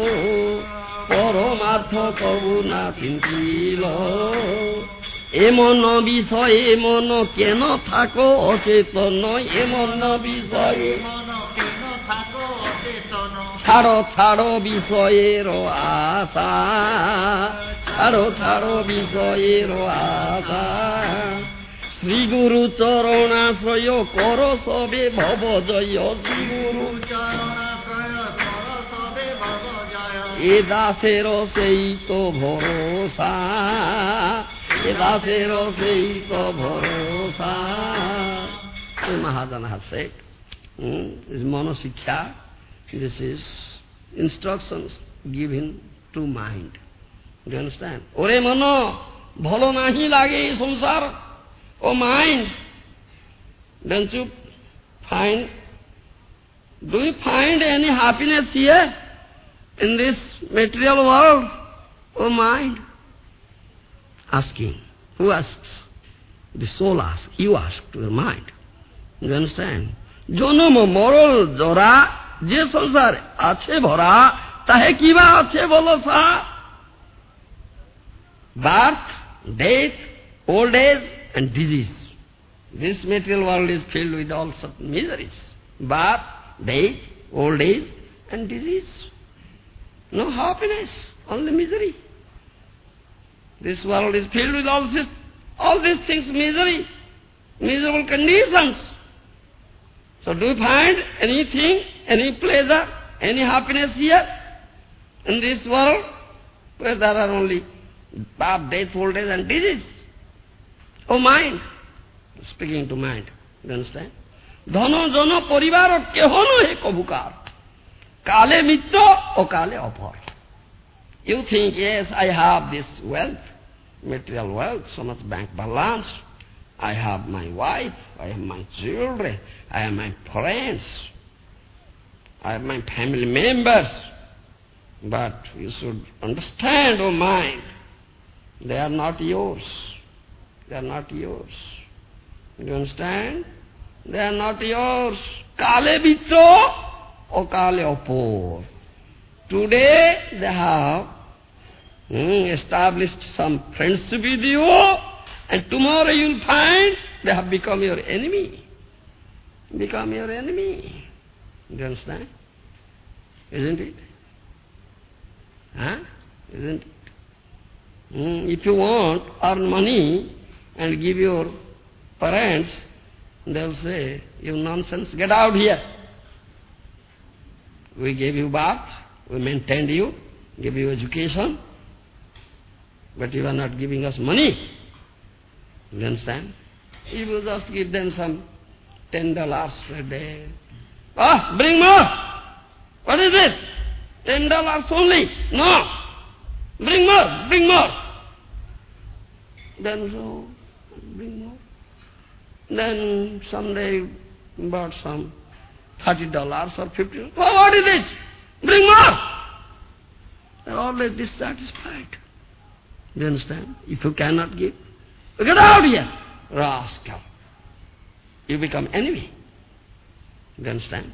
পরমার্থ কভু না চিন্তিল। এমন বিষয়ে মন কেন থাকো অচেতন, এমন বিষয়ে মন কেন থাকো অচেতন। ছাড়ো ছাড়ো বিষয়ের আশা, ছাড়ো ছাড়ো বিষয়ের আশা। শ্রী গুরু চরণাশ্রয় কর সবে ভব জয়, শ্রী গুরু চরণাশ্রয় কর সবে ভব জয়। এ দাসের সেই তো ভরসা, এ দাসের সেই তো ভরসা। Mahajana has said, is Manosikkha, this is instructions given to mind. Do you understand? Ore mano, bhalo nahi lage ei samsar. Oh mind, don't you find, do you find any happiness here in this material world? Oh mind. Asking. Who asks? The soul asks. You ask to your mind. You understand? জনম মরল জরা যে সংসার আছে ভরা, তাহে কিবা আছে বলো সা? Birth, death, old age and disease. This material world is filled with all sorts of miseries. Birth, death, old age and disease. No happiness, only misery. This world is filled with all these things, misery, miserable conditions. So do you find anything, any pleasure, any happiness here in this world where there are only birth, death, old age and disease? Oh mind, speaking to mind, you understand? Dhano jano parivar keho nohe kabukar, kale mitra o kale apar. You think, yes, I have this wealth, material wealth, so much bank balance, I have my wife, I have my children, I have my friends, I have my family members. But you should understand, oh mind, they are not yours. They are not yours. You understand? They are not yours. Kale bitro or kale opor. Today they have established some friendship with you, and tomorrow you'll find they have become your enemy. Become your enemy. Do you understand? Isn't it? Huh? Isn't it? If you want earn money and give your parents, they'll say, you nonsense, get out here. We gave you birth, we maintained you, gave you education, but you are not giving us money. You understand? If you just give them some $10 a day. Bring more! What is this? $10 only? No! Bring more! Bring more! Then so, bring more. Then someday bought some $30 or $50. Oh, what is this? Bring more! They're always dissatisfied. Do you understand? If you cannot give, get out here, rascal. You become enemy. Do you understand?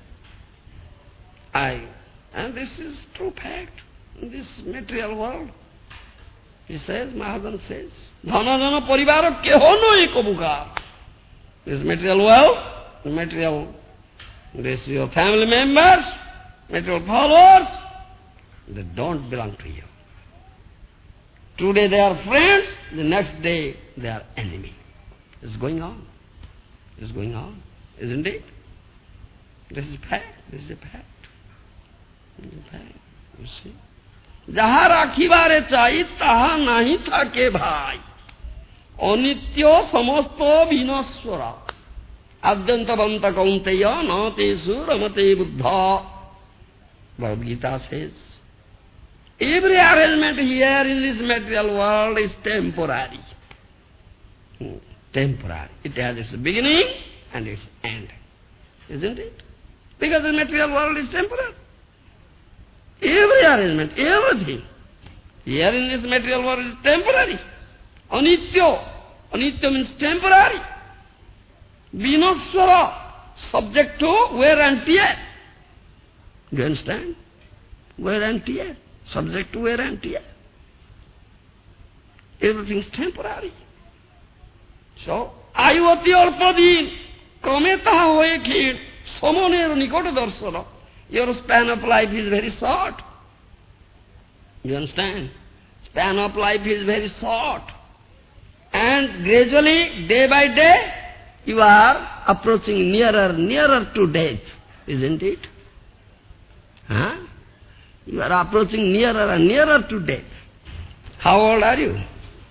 And this is true fact in this material world. He says, Mahajan says, Dhana jana parivara keho no ekobukar. This material wealth, material, this your family members, material followers, they don't belong to you. Today they are friends, the next day they are enemy. It's going on. It's going on, isn't it? This is fact. This is a fact. This is a fact. You see? Jaha rakhibare chai taha nahi thake bhai. Anitya samasto vinaswara. Adyantavanta kaunteya na tesu ramate buddha. Bhagavad Gita says, every arrangement here in this material world is temporary. Temporary. It has its beginning and its end. Isn't it? Because the material world is temporary. Every arrangement, everything here in this material world is temporary. Anitya. Anitya means temporary. Vinaswara, subject to wear and tear. Do you understand? Wear and tear. Subject to wear and tear. Everything is temporary. So, ayuvati alpadin, kametaha hoekhin, samoner nikoto darsana. Your span of life is very short. You understand? Span of life is very short. And gradually, day by day, you are approaching nearer to death. Isn't it? Huh? You are approaching nearer and nearer to death. How old are you?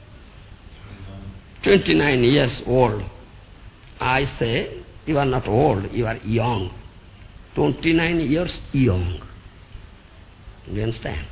29 years old. I say, you are not old, you are young. 29 years young. Do you understand?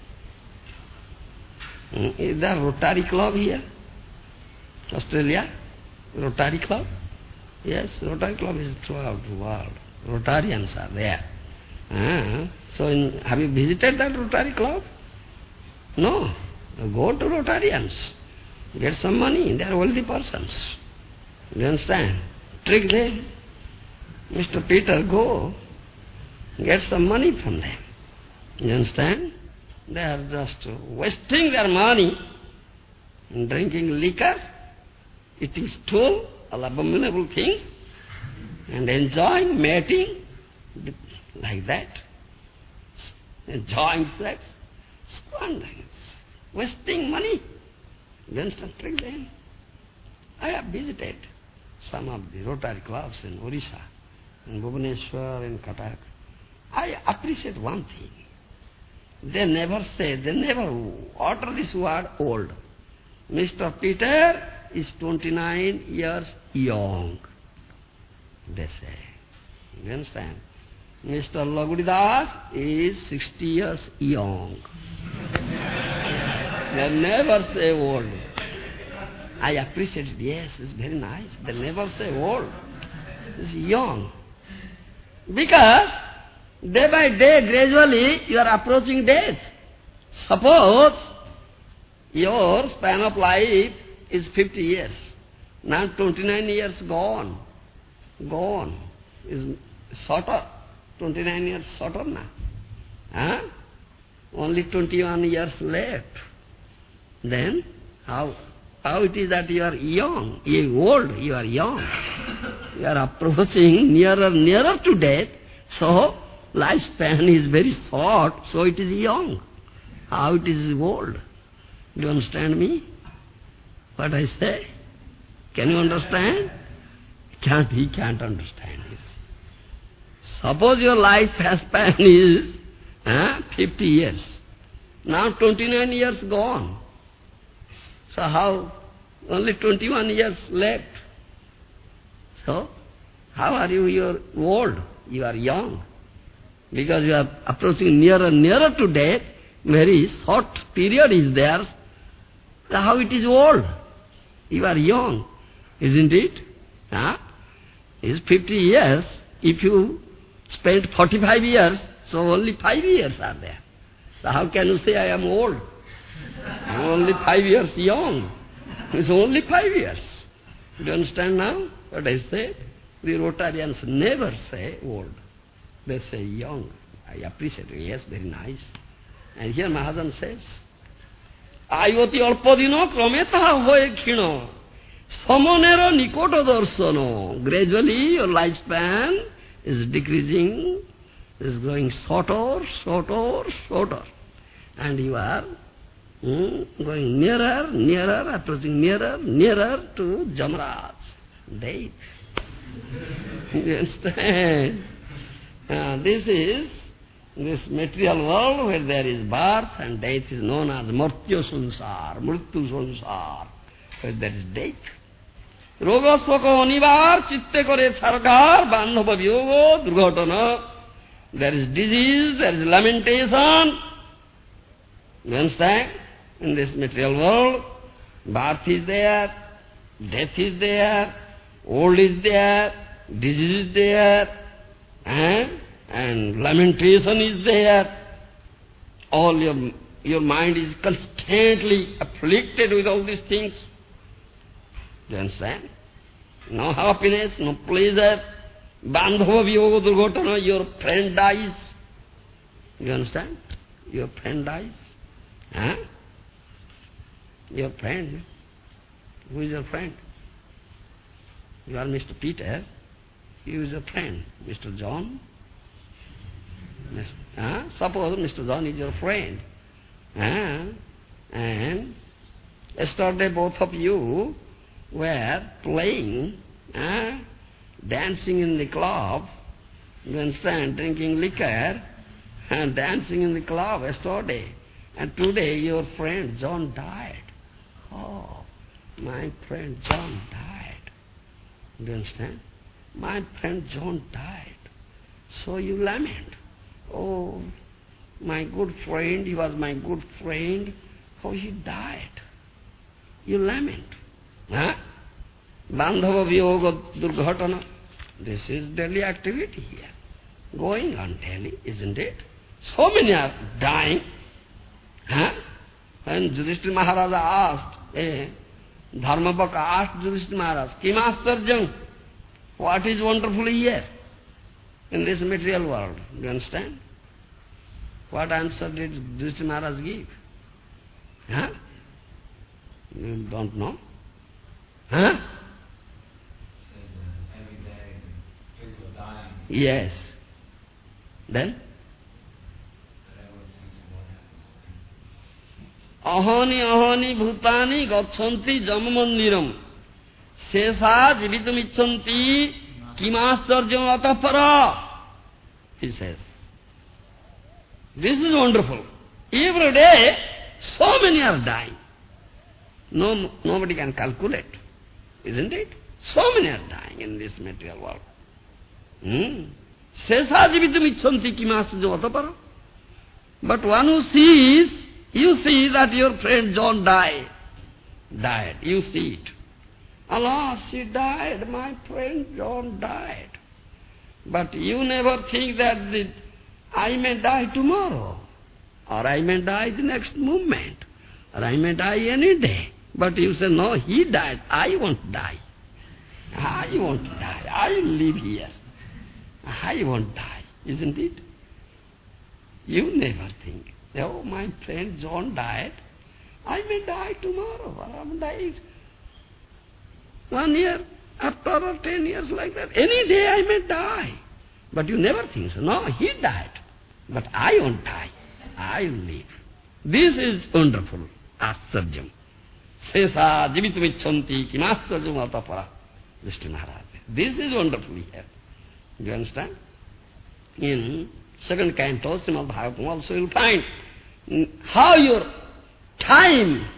Is there a Rotary Club here? Australia? Rotary Club? Yes, Rotary Club is throughout the world. Rotarians are there. So have you visited that Rotary Club? No. Go to Rotarians. Get some money. They are wealthy persons. Do you understand? Trick them. Mr. Peter, go. Get some money from them. You understand? They are just wasting their money in drinking liquor, eating stool, all abominable things, and enjoying mating like that. Enjoying sex, squandering, wasting money. You understand? Trick them. I have visited some of the Rotary clubs in Orissa, in Bhubaneswar, in Cuttack. I appreciate one thing. They never utter this word old. Mr. Peter is 29 years young, they say. You understand? Mr. Laguridas is 60 years young. They never say old. I appreciate it. Yes, it's very nice. They never say old. It's young. Because day by day, gradually, you are approaching death. Suppose your span of life is 50 years. Now 29 years gone. Gone. Is shorter. 29 years shorter now. Huh? Only 21 years left. Then, how it is that you are young, you are old, you are young. You are approaching nearer to death, so lifespan is very short, so it is young. How it is old? Do you understand me? What I say? Can you understand? He can't understand this. Suppose your lifespan is 50 years. Now 29 years gone. So how? Only 21 years left. So, how are you? You are old. You are young. Because you are approaching nearer to death, very short period is there. So how it is old? You are young, isn't it? It's 50 years. If you spent 45 years, so only 5 years are there. So how can you say I am old? Only 5 years young. It's only 5 years. Do you understand now what I say? The Rotarians never say old. They say young. I appreciate it. Yes, very nice. And here Mahajan says, Ayoti alpadino krameta hoye khino. Samonero nikoto darsano. Gradually your lifespan is decreasing, is growing shorter, shorter, shorter. And you are going nearer, nearer, approaching nearer, nearer to Jamraj, death. You understand? This is this material world where there is birth and death is known as Martya Sansar, Mrityu Sansar, where there is death. Roga Swaka Anivar Chitte Kore Sarkar Bandhava Vyogo Durghatana. There is disease, there is lamentation. You understand? In this material world, birth is there, death is there, old is there, disease is there, and lamentation is there. All your mind is constantly afflicted with all these things. Do you understand? No happiness, no pleasure. Bandhava Vyoga Durghatana, your friend dies. You understand? Your friend dies. Your friend. Who is your friend? You are Mr. Peter. He is your friend. Mr. John. Suppose Mr. John is your friend. And yesterday both of you were playing, dancing in the club, you understand, drinking liquor, and dancing in the club yesterday. And today your friend John died. Oh, my friend John died. Do you understand? My friend John died. So you lament. Oh, my good friend, he was my good friend. How he died. You lament. Bandhava Vyoga Durghatana. This is daily activity here. Going on daily, isn't it? So many are dying. When Yudhishthira Maharaja asked, Dharmabhaka asked Yudhishthira Maharaj, Kimasarjam, what is wonderful here in this material world? Do you understand? What answer did Yudhishthira Maharaj give? You don't know? Every day people are dying. Yes. Then? Ahani ahani bhutani gachanti jama mandiram sesa jivitum icchanti kimasarjam atapara. He says. This is wonderful. Every day, so many are dying. Nobody can calculate, isn't it? So many are dying in this material world. Sesa jivitum icchanti kimasarjam atapara. But one who sees, you see that your friend John died. You see it. Alas, he died. My friend John died. But you never think that I may die tomorrow. Or I may die the next moment. Or I may die any day. But you say, no, he died. I won't die. I won't die. I will live here. I won't die. Isn't it? You never think. Oh, my friend John died. I may die tomorrow, or I may die 1 year, after or 10 years like that. Any day I may die. But you never think so. No, he died. But I won't die. I will live. This is wonderful. Asarjam. Sesa jivitum icchanti kimasarjam atapara. Yudhishthira Maharaj. This is wonderful here. Do you understand? In second canto, Srimad Bhagavatam also you will find how your time,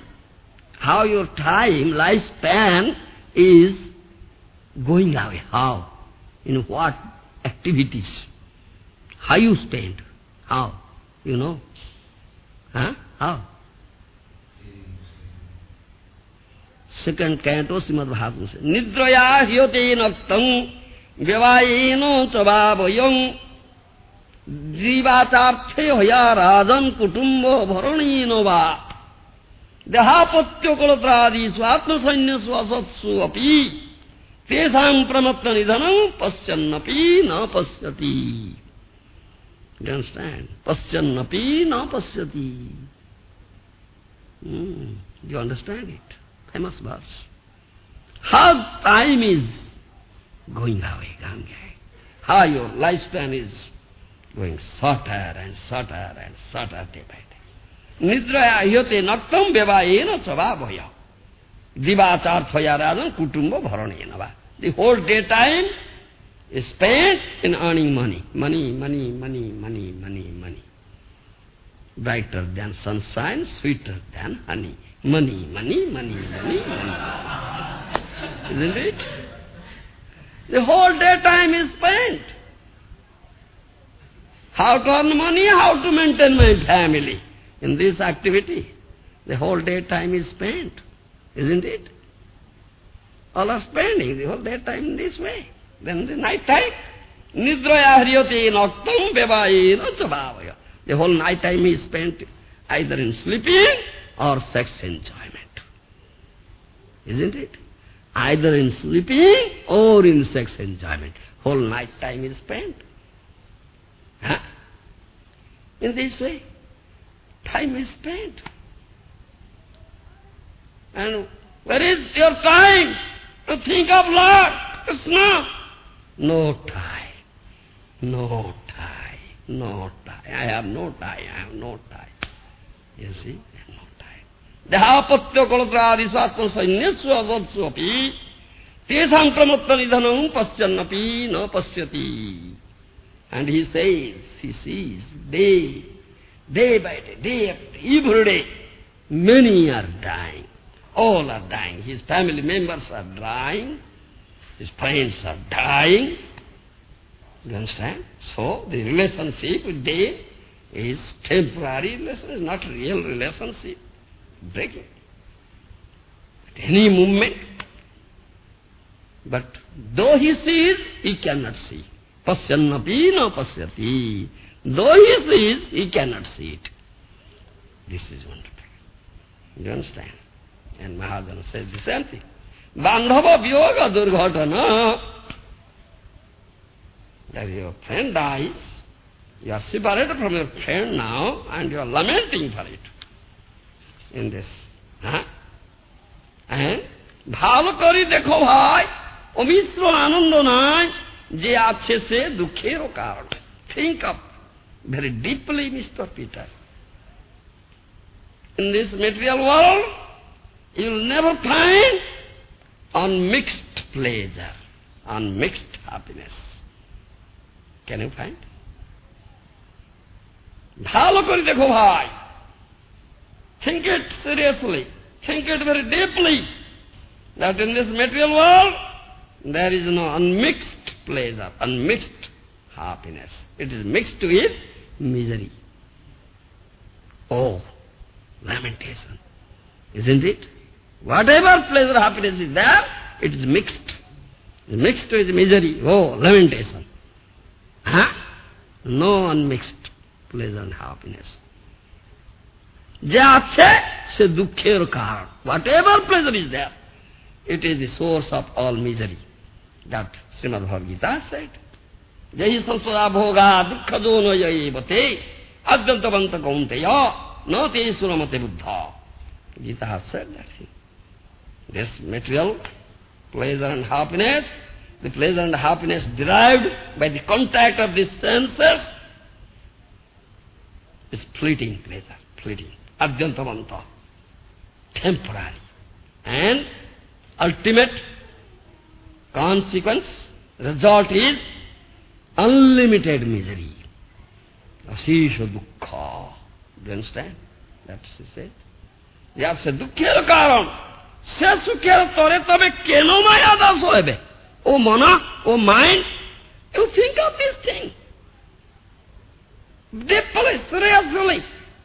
lifespan is going away. How? In what activities? How you spend? How? You know? How? Second canto, Srimad Bhagavatam says, Nidraya hyote naktam vyavayeno chabhavayam Jivacharthe hoya rajan kutumbo bharanino va. Dehapatyo kolatradisu atmasanyasvu asatsu api tesam pramatna nidhanam pasyannapi na pasyati. You understand? Pasyannapi na pasyati. You understand it? Famous verse. How time is going away, how your lifespan is going shorter and shorter and shorter day by day. Nidraya hyote naktam vyavayena svabhaya. Divacharthaya rajan kutumba bharanena va. The whole daytime is spent in earning money. Money, money, money, money, money, money. Brighter than sunshine, sweeter than honey. Money, money, money, money, money. Isn't it? The whole daytime is spent. How to earn money, how to maintain my family. In this activity, the whole daytime is spent. Isn't it? All are spending the whole daytime in this way. Then the night time, nidraya hriyate naktam vyavayena svabhaya. The whole night time is spent either in sleeping or sex enjoyment. Isn't it? Either in sleeping or in sex enjoyment. Whole night time is spent. In this way, time is spent. And where is your time to think of Lord Krishna? No time. No time. No time. I have no time. I have no time. You see? I have no time. Dehapatya kolatradi swatma sanyasva asatsu api tesam pramatta nidhanam pasyannapi na pasyati. And he says, he sees day by day after day, every day, many are dying. All are dying. His family members are dying. His friends are dying. You understand? So, the relationship with them is temporary relationship, not real relationship. Breaking. At any moment. But though he sees, he cannot see. Pasyannapi na pasyati. Though he sees, he cannot see it. This is wonderful. You understand? And Mahajana says the same thing. Bandhava vyoga durghatana. That your friend dies, you are separated from your friend now, and you are lamenting for it. In this. And bhalo kari dekho bhai, omishro anando nai, je ache se dukhero karan. Think of very deeply, Mr. Peter. In this material world, you will never find unmixed pleasure, unmixed happiness. Can you find? Bhalo kori dekho bhai. Think it seriously. Think it very deeply. That in this material world, there is no unmixed pleasure, unmixed happiness. It is mixed with misery. Oh, lamentation. Isn't it? Whatever pleasure, happiness is there, it is mixed. It is mixed with misery. Oh, lamentation. No unmixed pleasure and happiness. Jache se dukkher karan. Whatever pleasure is there, it is the source of all misery. That Srimad Bhagavad Gita said. Jahi sansvada bhoga dukkha jono yayevate adyantavanta kaunteya na te suramate buddha. Gita has said that thing. This material pleasure and happiness, the pleasure and happiness derived by the contact of the senses, is fleeting pleasure, fleeting. Adyantavanta. Temporary. And ultimate consequence, result is unlimited misery. Asisha dukkha. Do you understand? That's what he said. Yase dukkhera karan. Se sukhera tore tabe keno maya daso hebe. O mana, O mind, you think of this thing. Deeply, seriously.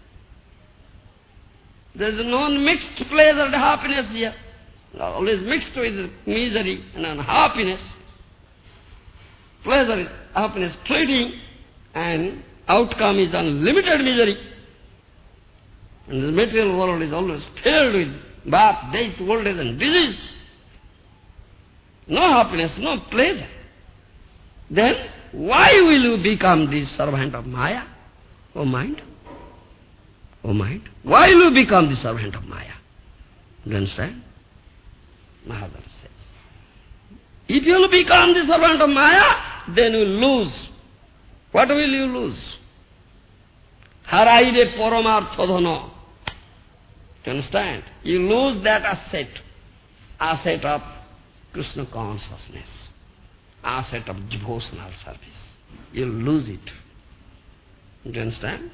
There is no mixed pleasure and happiness here. Always mixed with misery and unhappiness. Pleasure is happiness fleeting, and outcome is unlimited misery. And the material world is always filled with birth, death, old age and disease. No happiness, no pleasure. Then why will you become the servant of Maya? O mind? O mind? Why will you become the servant of Maya? Do you understand? Mahabharata says. If you will become the servant of Maya, then you will lose. What will you lose? Haraide paramartha dhana. Do you understand? You lose that asset of Krishna consciousness, asset of devotional service. You lose it. Do you understand?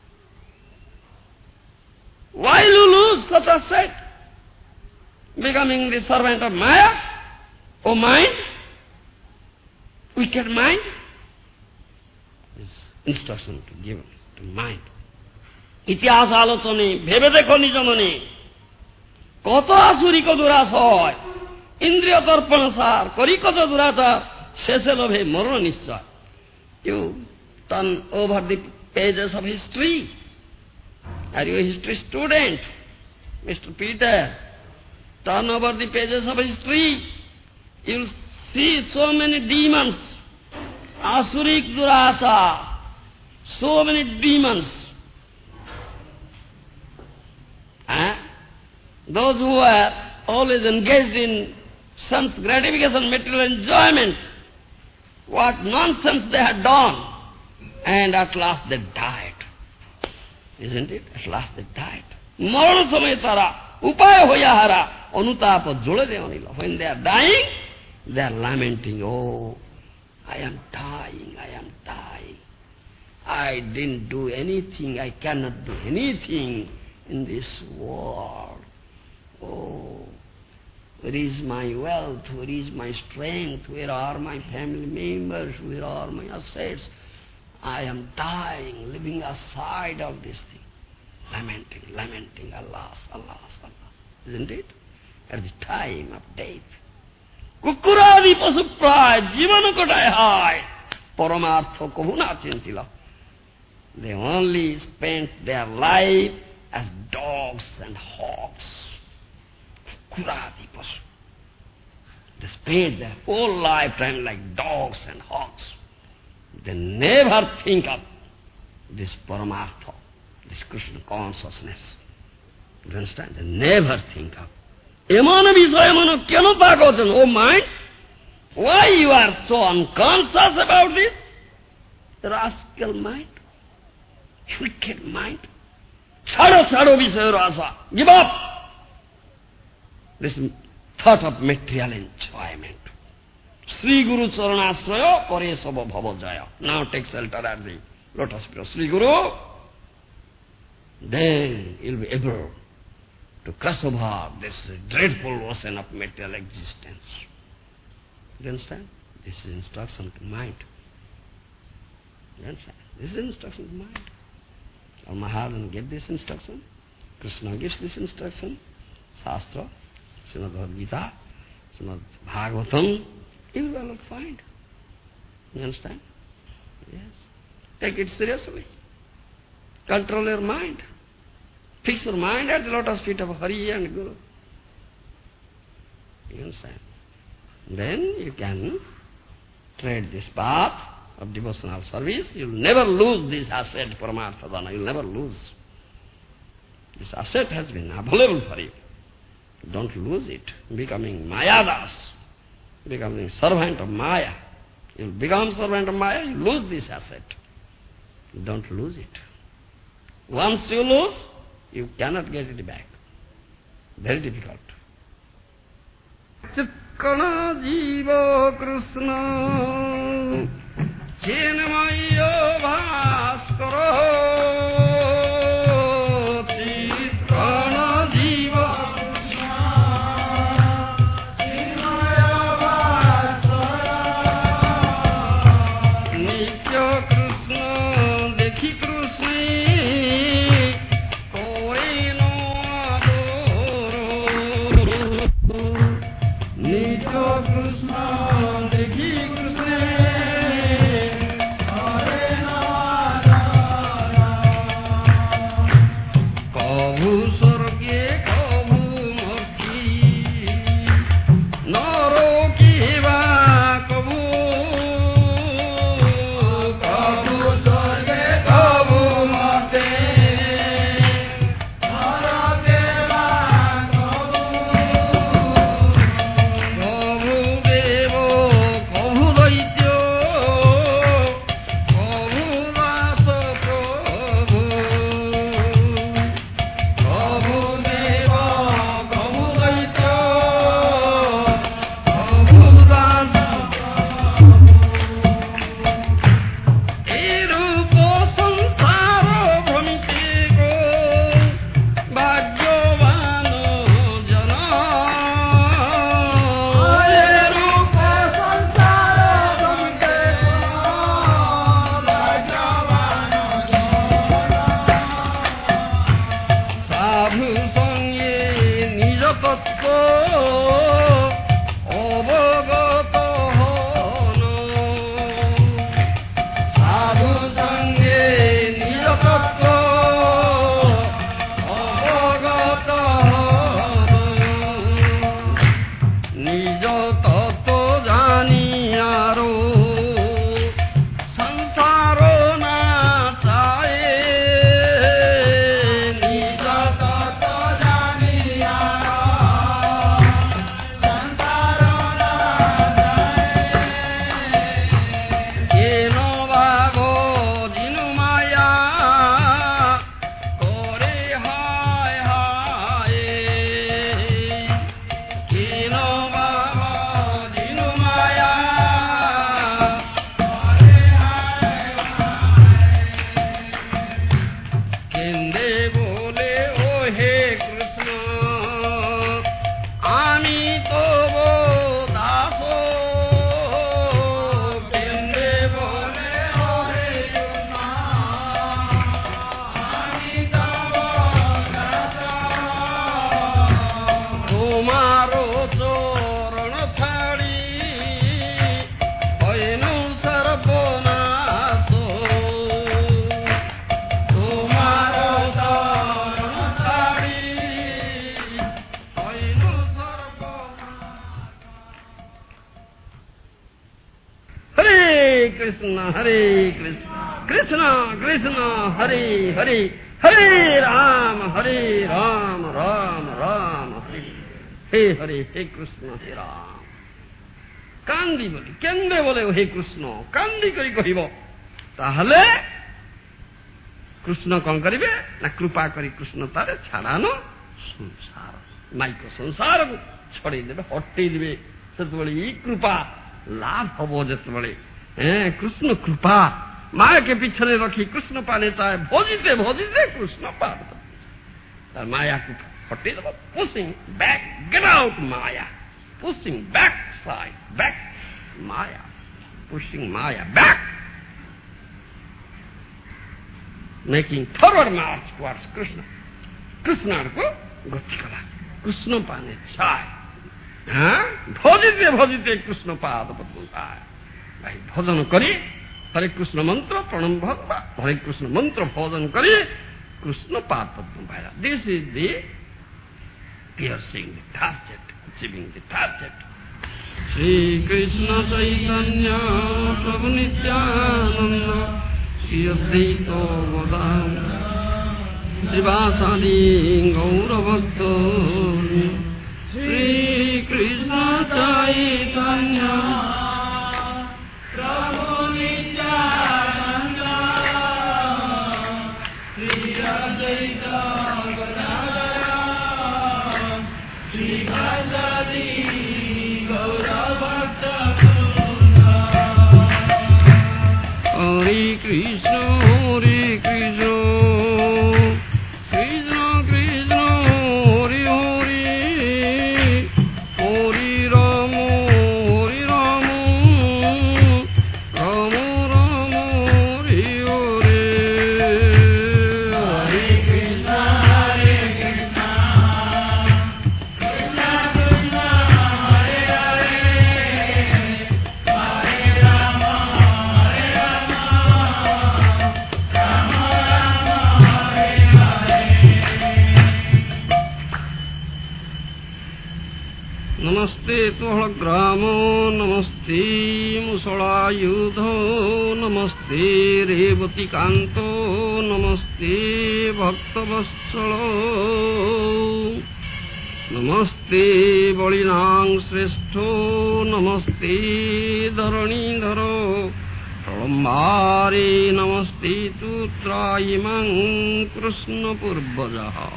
Why you lose such asset? Becoming the servant of Maya? O mind? Wicked mind? This instruction to give to mind. ইতিহাস আলোচনে ভেবে দেখো নিজ মনে কত আসুরিক দুরাশয় ইন্দ্রিয় দর্পণ সার করি কত দুরাচার শেষে লোভে মরণ নিশ্চয় you turn over the pages of history are you history student mister Peter turn over the pages of history you will see so many demons আসুরিক দুরাচার so many demons. Those who are always engaged in sense gratification, material enjoyment, what nonsense they had done, and at last they died. Isn't it? At last they died. Marana samay tara, upaya hoya hara, anutapa jole de anila. When they are dying, they are lamenting, oh, I am dying, I am dying. I didn't do anything, I cannot do anything in this world. Oh, where is my wealth? Where is my strength? Where are my family members? Where are my assets? I am dying, living aside of this thing. Lamenting, lamenting, alas, alas, alas. Isn't it? At the time of death. Kukuradi pasupray, jivana kotai hai, paramartha kahuna chintila. They only spent their life as dogs and hogs. Kuradi pasu. They spend their whole lifetime like dogs and hogs. They never think of this paramartha, this Krishna consciousness. Do you understand? They never think of. Emana visayamana keno pagojan, oh mind? Why you are so unconscious about this? Rascal mind, wicked mind. Chado visaya rasa. Give up this thought of material enjoyment. Sri Guru Charanasraya kare sava bhavajaya. Now take shelter at the lotus feet of Sri Guru. Then you'll be able to cross over this dreadful ocean of material existence. Do you understand? This is instruction to mind. Do you understand? This is instruction to mind. Our Mahajan gave this instruction. Krishna gives this instruction. Shastra, Srimad Bhagavad Gita, Srimad Bhagavatam, you will find. You understand? Yes. Take it seriously. Control your mind. Fix your mind at the lotus feet of Hari and Guru. You understand? Then you can tread this path of devotional service. You will never lose this asset, paramartha dhana. You will never lose. This asset has been available for you. Don't lose it. Becoming Mayadas, becoming servant of Maya. You will become servant of Maya, you lose this asset. Don't lose it. Once you lose, you cannot get it back. Very difficult. Chitkana jiva Krishna chinmaya bhaskara chitkana jiva Krishna chinmaya bhaskara nitya Krishna dekhi Krishna অবগত হন সাধু সঙ্গে নিজ তত্ত্ব অবগত হন নিজ তত্ত্ব জানিয়ারো সংসার না চায় নিজ তত্ত্ব জানিয়ারো সংসার না চায় কেন ভাগ দিনু মায়া করে হায় হায় কেন ভাগ দিনু মায়া করে হায় হায় কেন্দে বলে ও হে কৃষ্ণ আমি তব দাস কেন্দে বলে ও হে কৃষ্ণ আমি তব দাস তোমার চরণ ছাড়ি হইনু সর্বনাশ তোমার চরণ ছাড়ি হইনু সর্বনাশ হরে কৃষ্ণ কৃষ্ণ কৃষ্ণ হরে হরে হরে রাম রাম রাম হরে হে হরে হে কৃষ্ণ হে রাম কান্দি বলি কেন্দ্রে বলে হে কৃষ্ণ কান্দি করি কহিব তাহলে কৃষ্ণ কଣ କରିବେ ନା କୃପା କରି କୃଷ୍ଣ ତାରେ ଛାଡ଼ାନ ସଂସାର ମାଇକ ସଂସାରକୁ ଛଡ଼େଇ ଦେବେ ହଟେଇ ଦେବେ ସେତେବେଳେ ଏଇ କୃପା ଲାଭ ହବ ଯେତେବେଳେ କୃଷ୍ଣ କୃପା ମାୟାକେ ପିଛରେ ରଖି କୃଷ୍ଣ ପାନେ ଚାଏ ଭଜିତେ ଭଜିତେ କୃଷ୍ଣ ପାଦ ତାର ମାୟାକୁ ହଟେଇ ଦେବ ପୁସିଂ ବ୍ୟାକ୍ ଗେଟ୍ ଆଉଟ୍ ମାୟା ପୁସିଂ ବ୍ୟାକ୍ ସାଇଡ୍ ବ୍ୟାକ୍ ମାୟା ପୁସିଂ ମାୟା back making forward march towards Krishna. Krishna को गति कला कृष्ण पाने चाय भजिते भजिते कृष्ण पाद पत्नुताय भाई भजन करी हरे कृष्ण मंत्र प्रणम भगवा हरे कृष्ण मंत्र भजन करी कृष्ण पाद पत्नु पाया this is the piercing the target achieving the target Shri Krishna Chaitanya Prabhu Nityananda Shri Advaita Gadadhar श्रीवासादि गौरभक्त श्री कृष्ण चैतन्य प्रभु नित्यानंद श्री अद्वैत गदाधर श्रीवासादि गौरभक्त Hare Krishna, Krishna Krishna, Hare Hare, Hare Rama, Rama Rama, Hare Hare. Hare Krishna, Krishna Krishna, Hare Hare, Hare Rama, नमस्ते तुहग्रामो नमस्ते मुसलायुधो नमस्ते रेवतीकान्तो नमस्ते भक्तवत्सलो नमस्ते बलिनां श्रेष्ठो नमस्ते धरणीधरो प्रलम्बारे नमस्ते तु त्रायिमां कृष्णपूर्वजः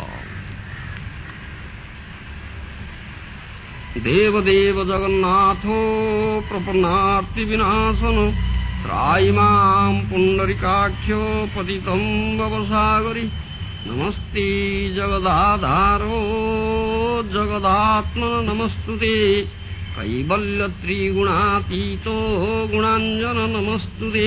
देवदेव जगन्नाथो प्रपन्नार्ति विनाशन त्रायिमां पुंडरीकाख्यो पतितं भवसागरी नमस्ते जगदाधारो जगदात्मन नमस्तुते कैवल्यत्रिगुणातीतो गुणाञ्जन नमस्तुते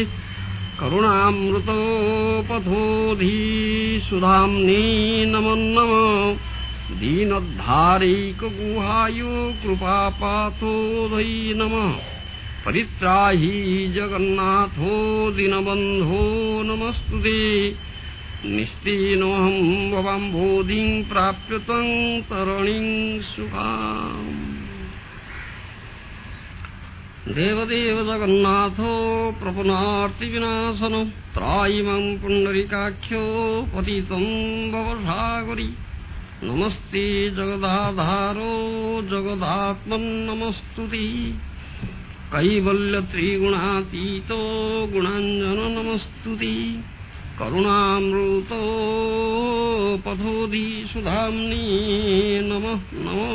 करुणामृतो पथोधि सुधाम्नि नमो नमः दीनोद्धारैकगुहायो कृपापातोदयी नमः परित्राही जगन्नाथो दीनबन्धो नमस्तुते निस्तीनोऽहं भवाम्भोधिं प्राप्य त्वं तरणिं सुखाम् देवदेव जगन्नाथो प्रपन्नार्तिविनाशन त्रायिमं पुण्डरीकाख्यो पतितं भवसागरी नमस्ते जगदाधारो जगदात्मन् नमस्तुते कैवल्यत्रिगुणातीतो गुणाञ्जन नमस्तुते करुणामृतो पथोधीसुधाम्नि नमः नमो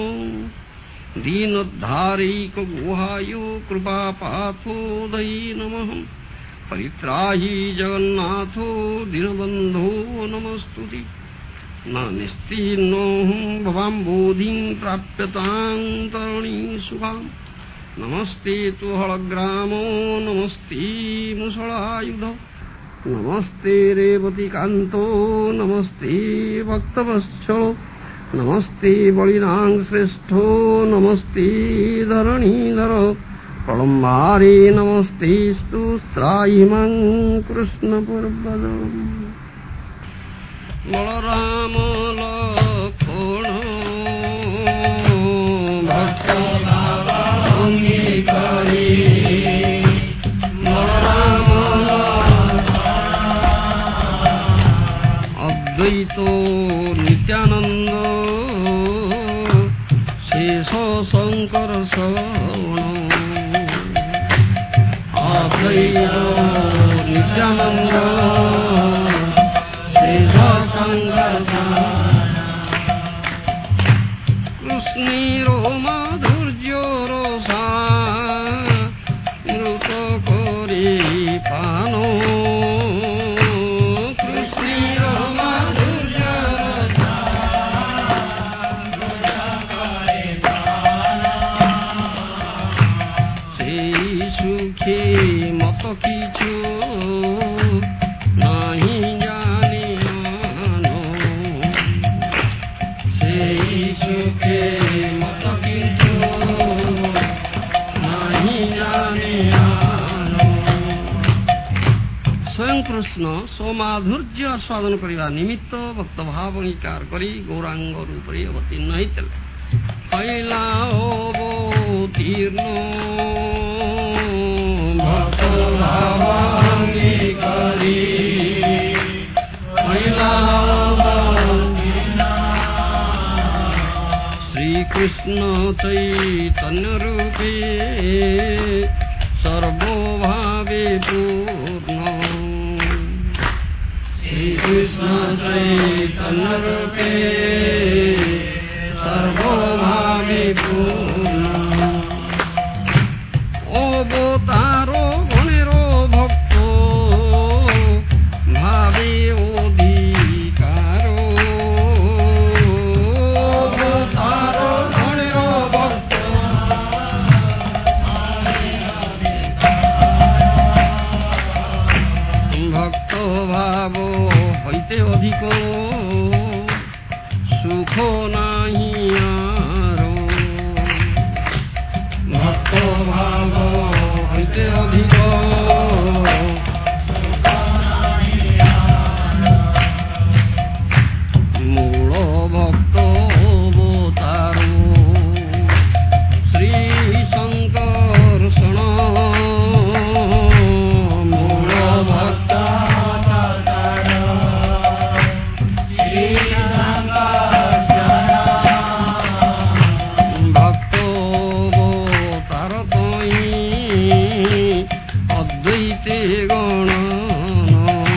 दीनोद्धारैकगुहायो कृपापाथोदयी नमः परित्राही जगन्नाथो दीनबन्धो नमस्तुते न निस्तीर्णोऽहं भवाम्भोधिं प्राप्यतां तरणीं सुखाम् नमस्ते तु हलग्रामो नमस्ते मुसलायुधो नमस्ते रेवतीकान्तो नमस्ते भक्तवत्सलो नमस्ते बलिनां श्रेष्ठो नमस्ते धरणीधर प्रलम्बारे नमस्ते स्तुस्त्रायिमं कृष्णपूर्वजम् बलराम लक्ष्मण भक्त अंगीकारी बलराम अद्वैतो नित्यानंद शेष शंकर श्रवण अद्वैतो नित्यानंद शेष शंकर कृष्णीरो माधुर्यो रोषा मृत करे पानो कृष्णीरो माधुर्यो रोषा সেই সুখে মত কিছু নাহি জানি মানো সেই সুখে মত কিছু নাহি জানি মানো স্বয়ং কৃষ্ণ স্বমাধুর্য আস্বাদন করিবা নিমিত্ত ভক্ত ভাব অঙ্গীকার করি গৌরাঙ্গ রূপে অবতীর্ণ হইতেলে পয়লা অবতীর্ণ ভক্ত ভাব অঙ্গীকারী পয়লা অবতীর্ণ শ্রীকৃষ্ণ চৈতন্য রূপে সর্বভাবে পূর্ণ শ্রীকৃষ্ণ চৈতন্য রূপে সর্বভাবে পূর্ণ অবতার গণের ভক্ত ভাবে অধিকার অবতার গণের ভক্ত ভক্ত ভাব হইতে অধিক সুখ নাহি আরো ভক্ত ভাব হইতে অধিক মূল ভক্ত অবতার শ্রী শঙ্কর শণ মূল ভক্ত ভক্ত অবতার তৈ অদ্বৈতে গণন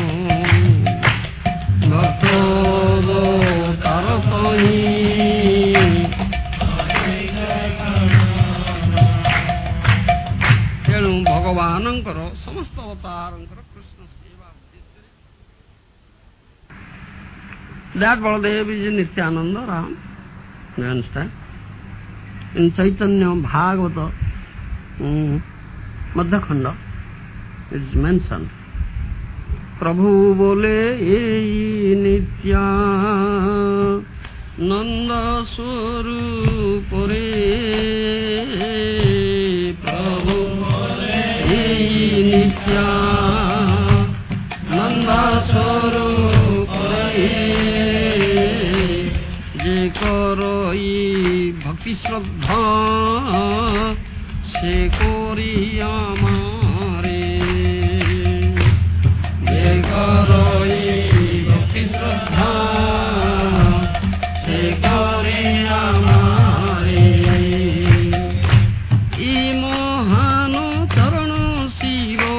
ভক্ত অবতার তৈ ତେଣୁ ଭଗବାନଙ୍କର ସମସ୍ତ ଅବତାରଙ୍କର କୃଷ୍ଣ ସେବା ଉଦ୍ଦେଶ୍ୟରେ that Baladev is Nityananda Ram. You understand? In Chaitanya Bhagavata Madhya Khanda it is mentioned. Prabhu bole ei nitya Nanda Swarupare Prabhu Nitya Nanda Swarupare Je Koroi Bhakti Shraddha Se Kori Amare Je Koroi Bhakti Shraddha Se Kori Amare I Mohano Tarano Sivo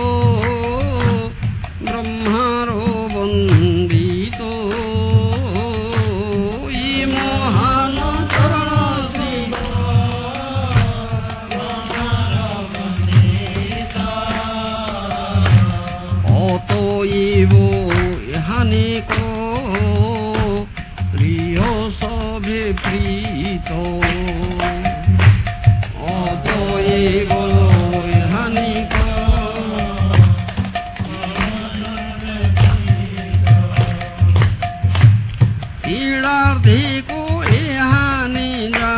Brahmaro Bandito I Mohano Tarano Sivo Brahmaro Bandito Oto Ivo Haniko Rio Sobe Prito Oto Ivo Haniko Ilardeko Ehanija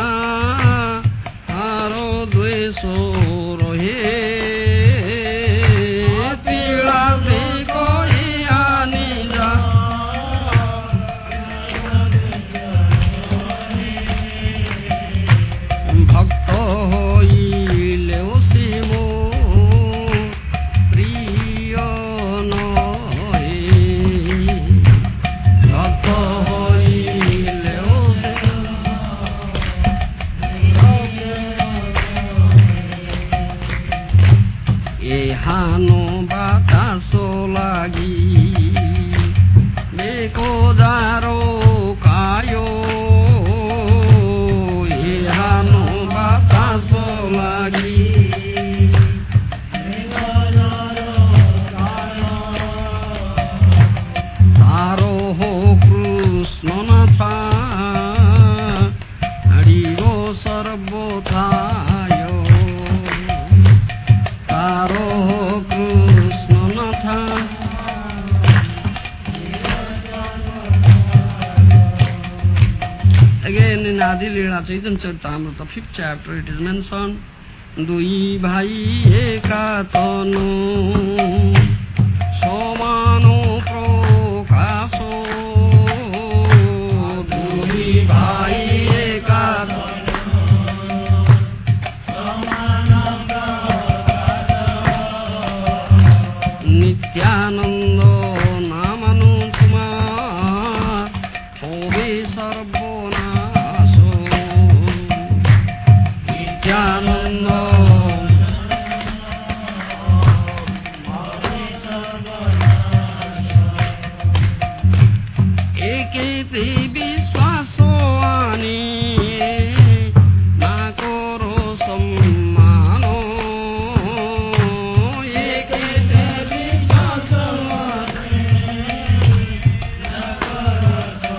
Haro Dveso Rohe Ilardeko Ehanija Bhakta hoileo Sivo Priya nohe Bhakta hoileo Ehano bataso lagi Beko daro kayo Ehano bataso lagi Taro ho Krishna natha Harigo sarvothayo Taro ho Krishna natha Again in Adi Leela Chaitanya Charitamrita, 5th chapter, it is mentioned, Dui bhai eka tanu somano prakaso Dui bhai eka tanu somano prakaso Nityananda namanu tuma hobe sarvanaso Nityananda Ekete Vishwaso ani na koro sammano Ekete Vishwaso ani na koro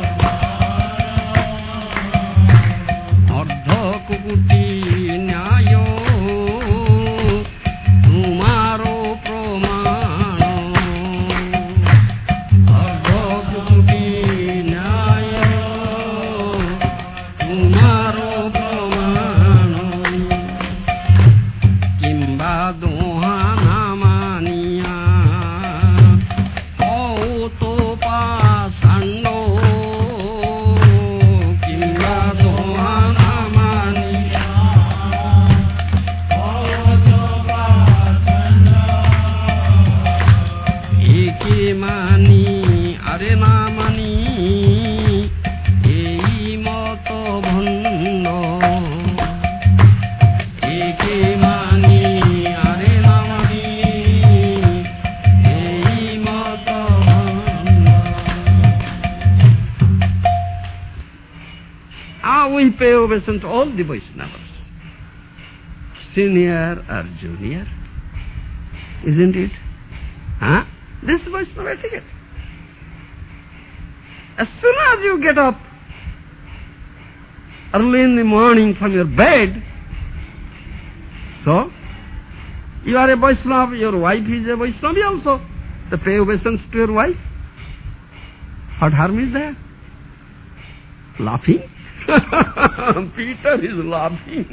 sammano Ardha kukuti nyayo tumaro pramano Ardha kukuti nyayo tumaro pramano Kimba doha namaniya auto pasando Kimba doha namaniya auto pasando Eke mani are namani ei moto bhando Eke mani are namani ei moto bhando We pay obeisance to all the Vaishnavas, senior or junior, isn't it? Huh? This is Vaishnava etiquette. As soon as you get up early in the morning from your bed, so you are a Vaishnava, your wife is a Vaishnava also. To pay obeisance to your wife. What harm is there? Laughing? Peter is laughing.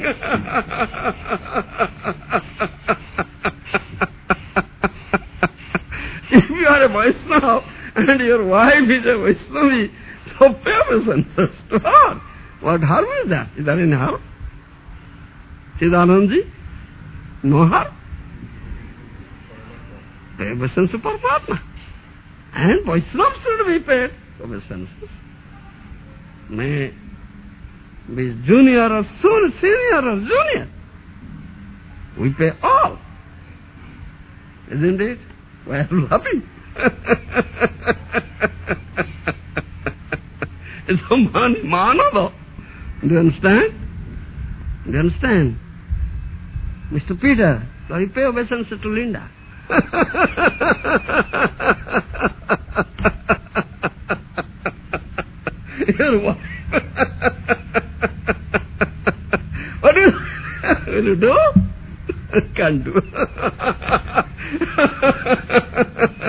If you are a Vaishnava and your wife is a Vaishnavi, so pay obeisances to her. What harm is that? Is there any harm? Chidanandaji? No harm? Pay obeisance to Paramatma. And Vaishnavas should be paid obeisances. May be junior or senior or junior. We pay all. Isn't it? We are laughing. It's a manada. Do you understand? Do you understand? Mr. Peter, so you pay obeisance to Linda. Your wife. What will you do? Can't do.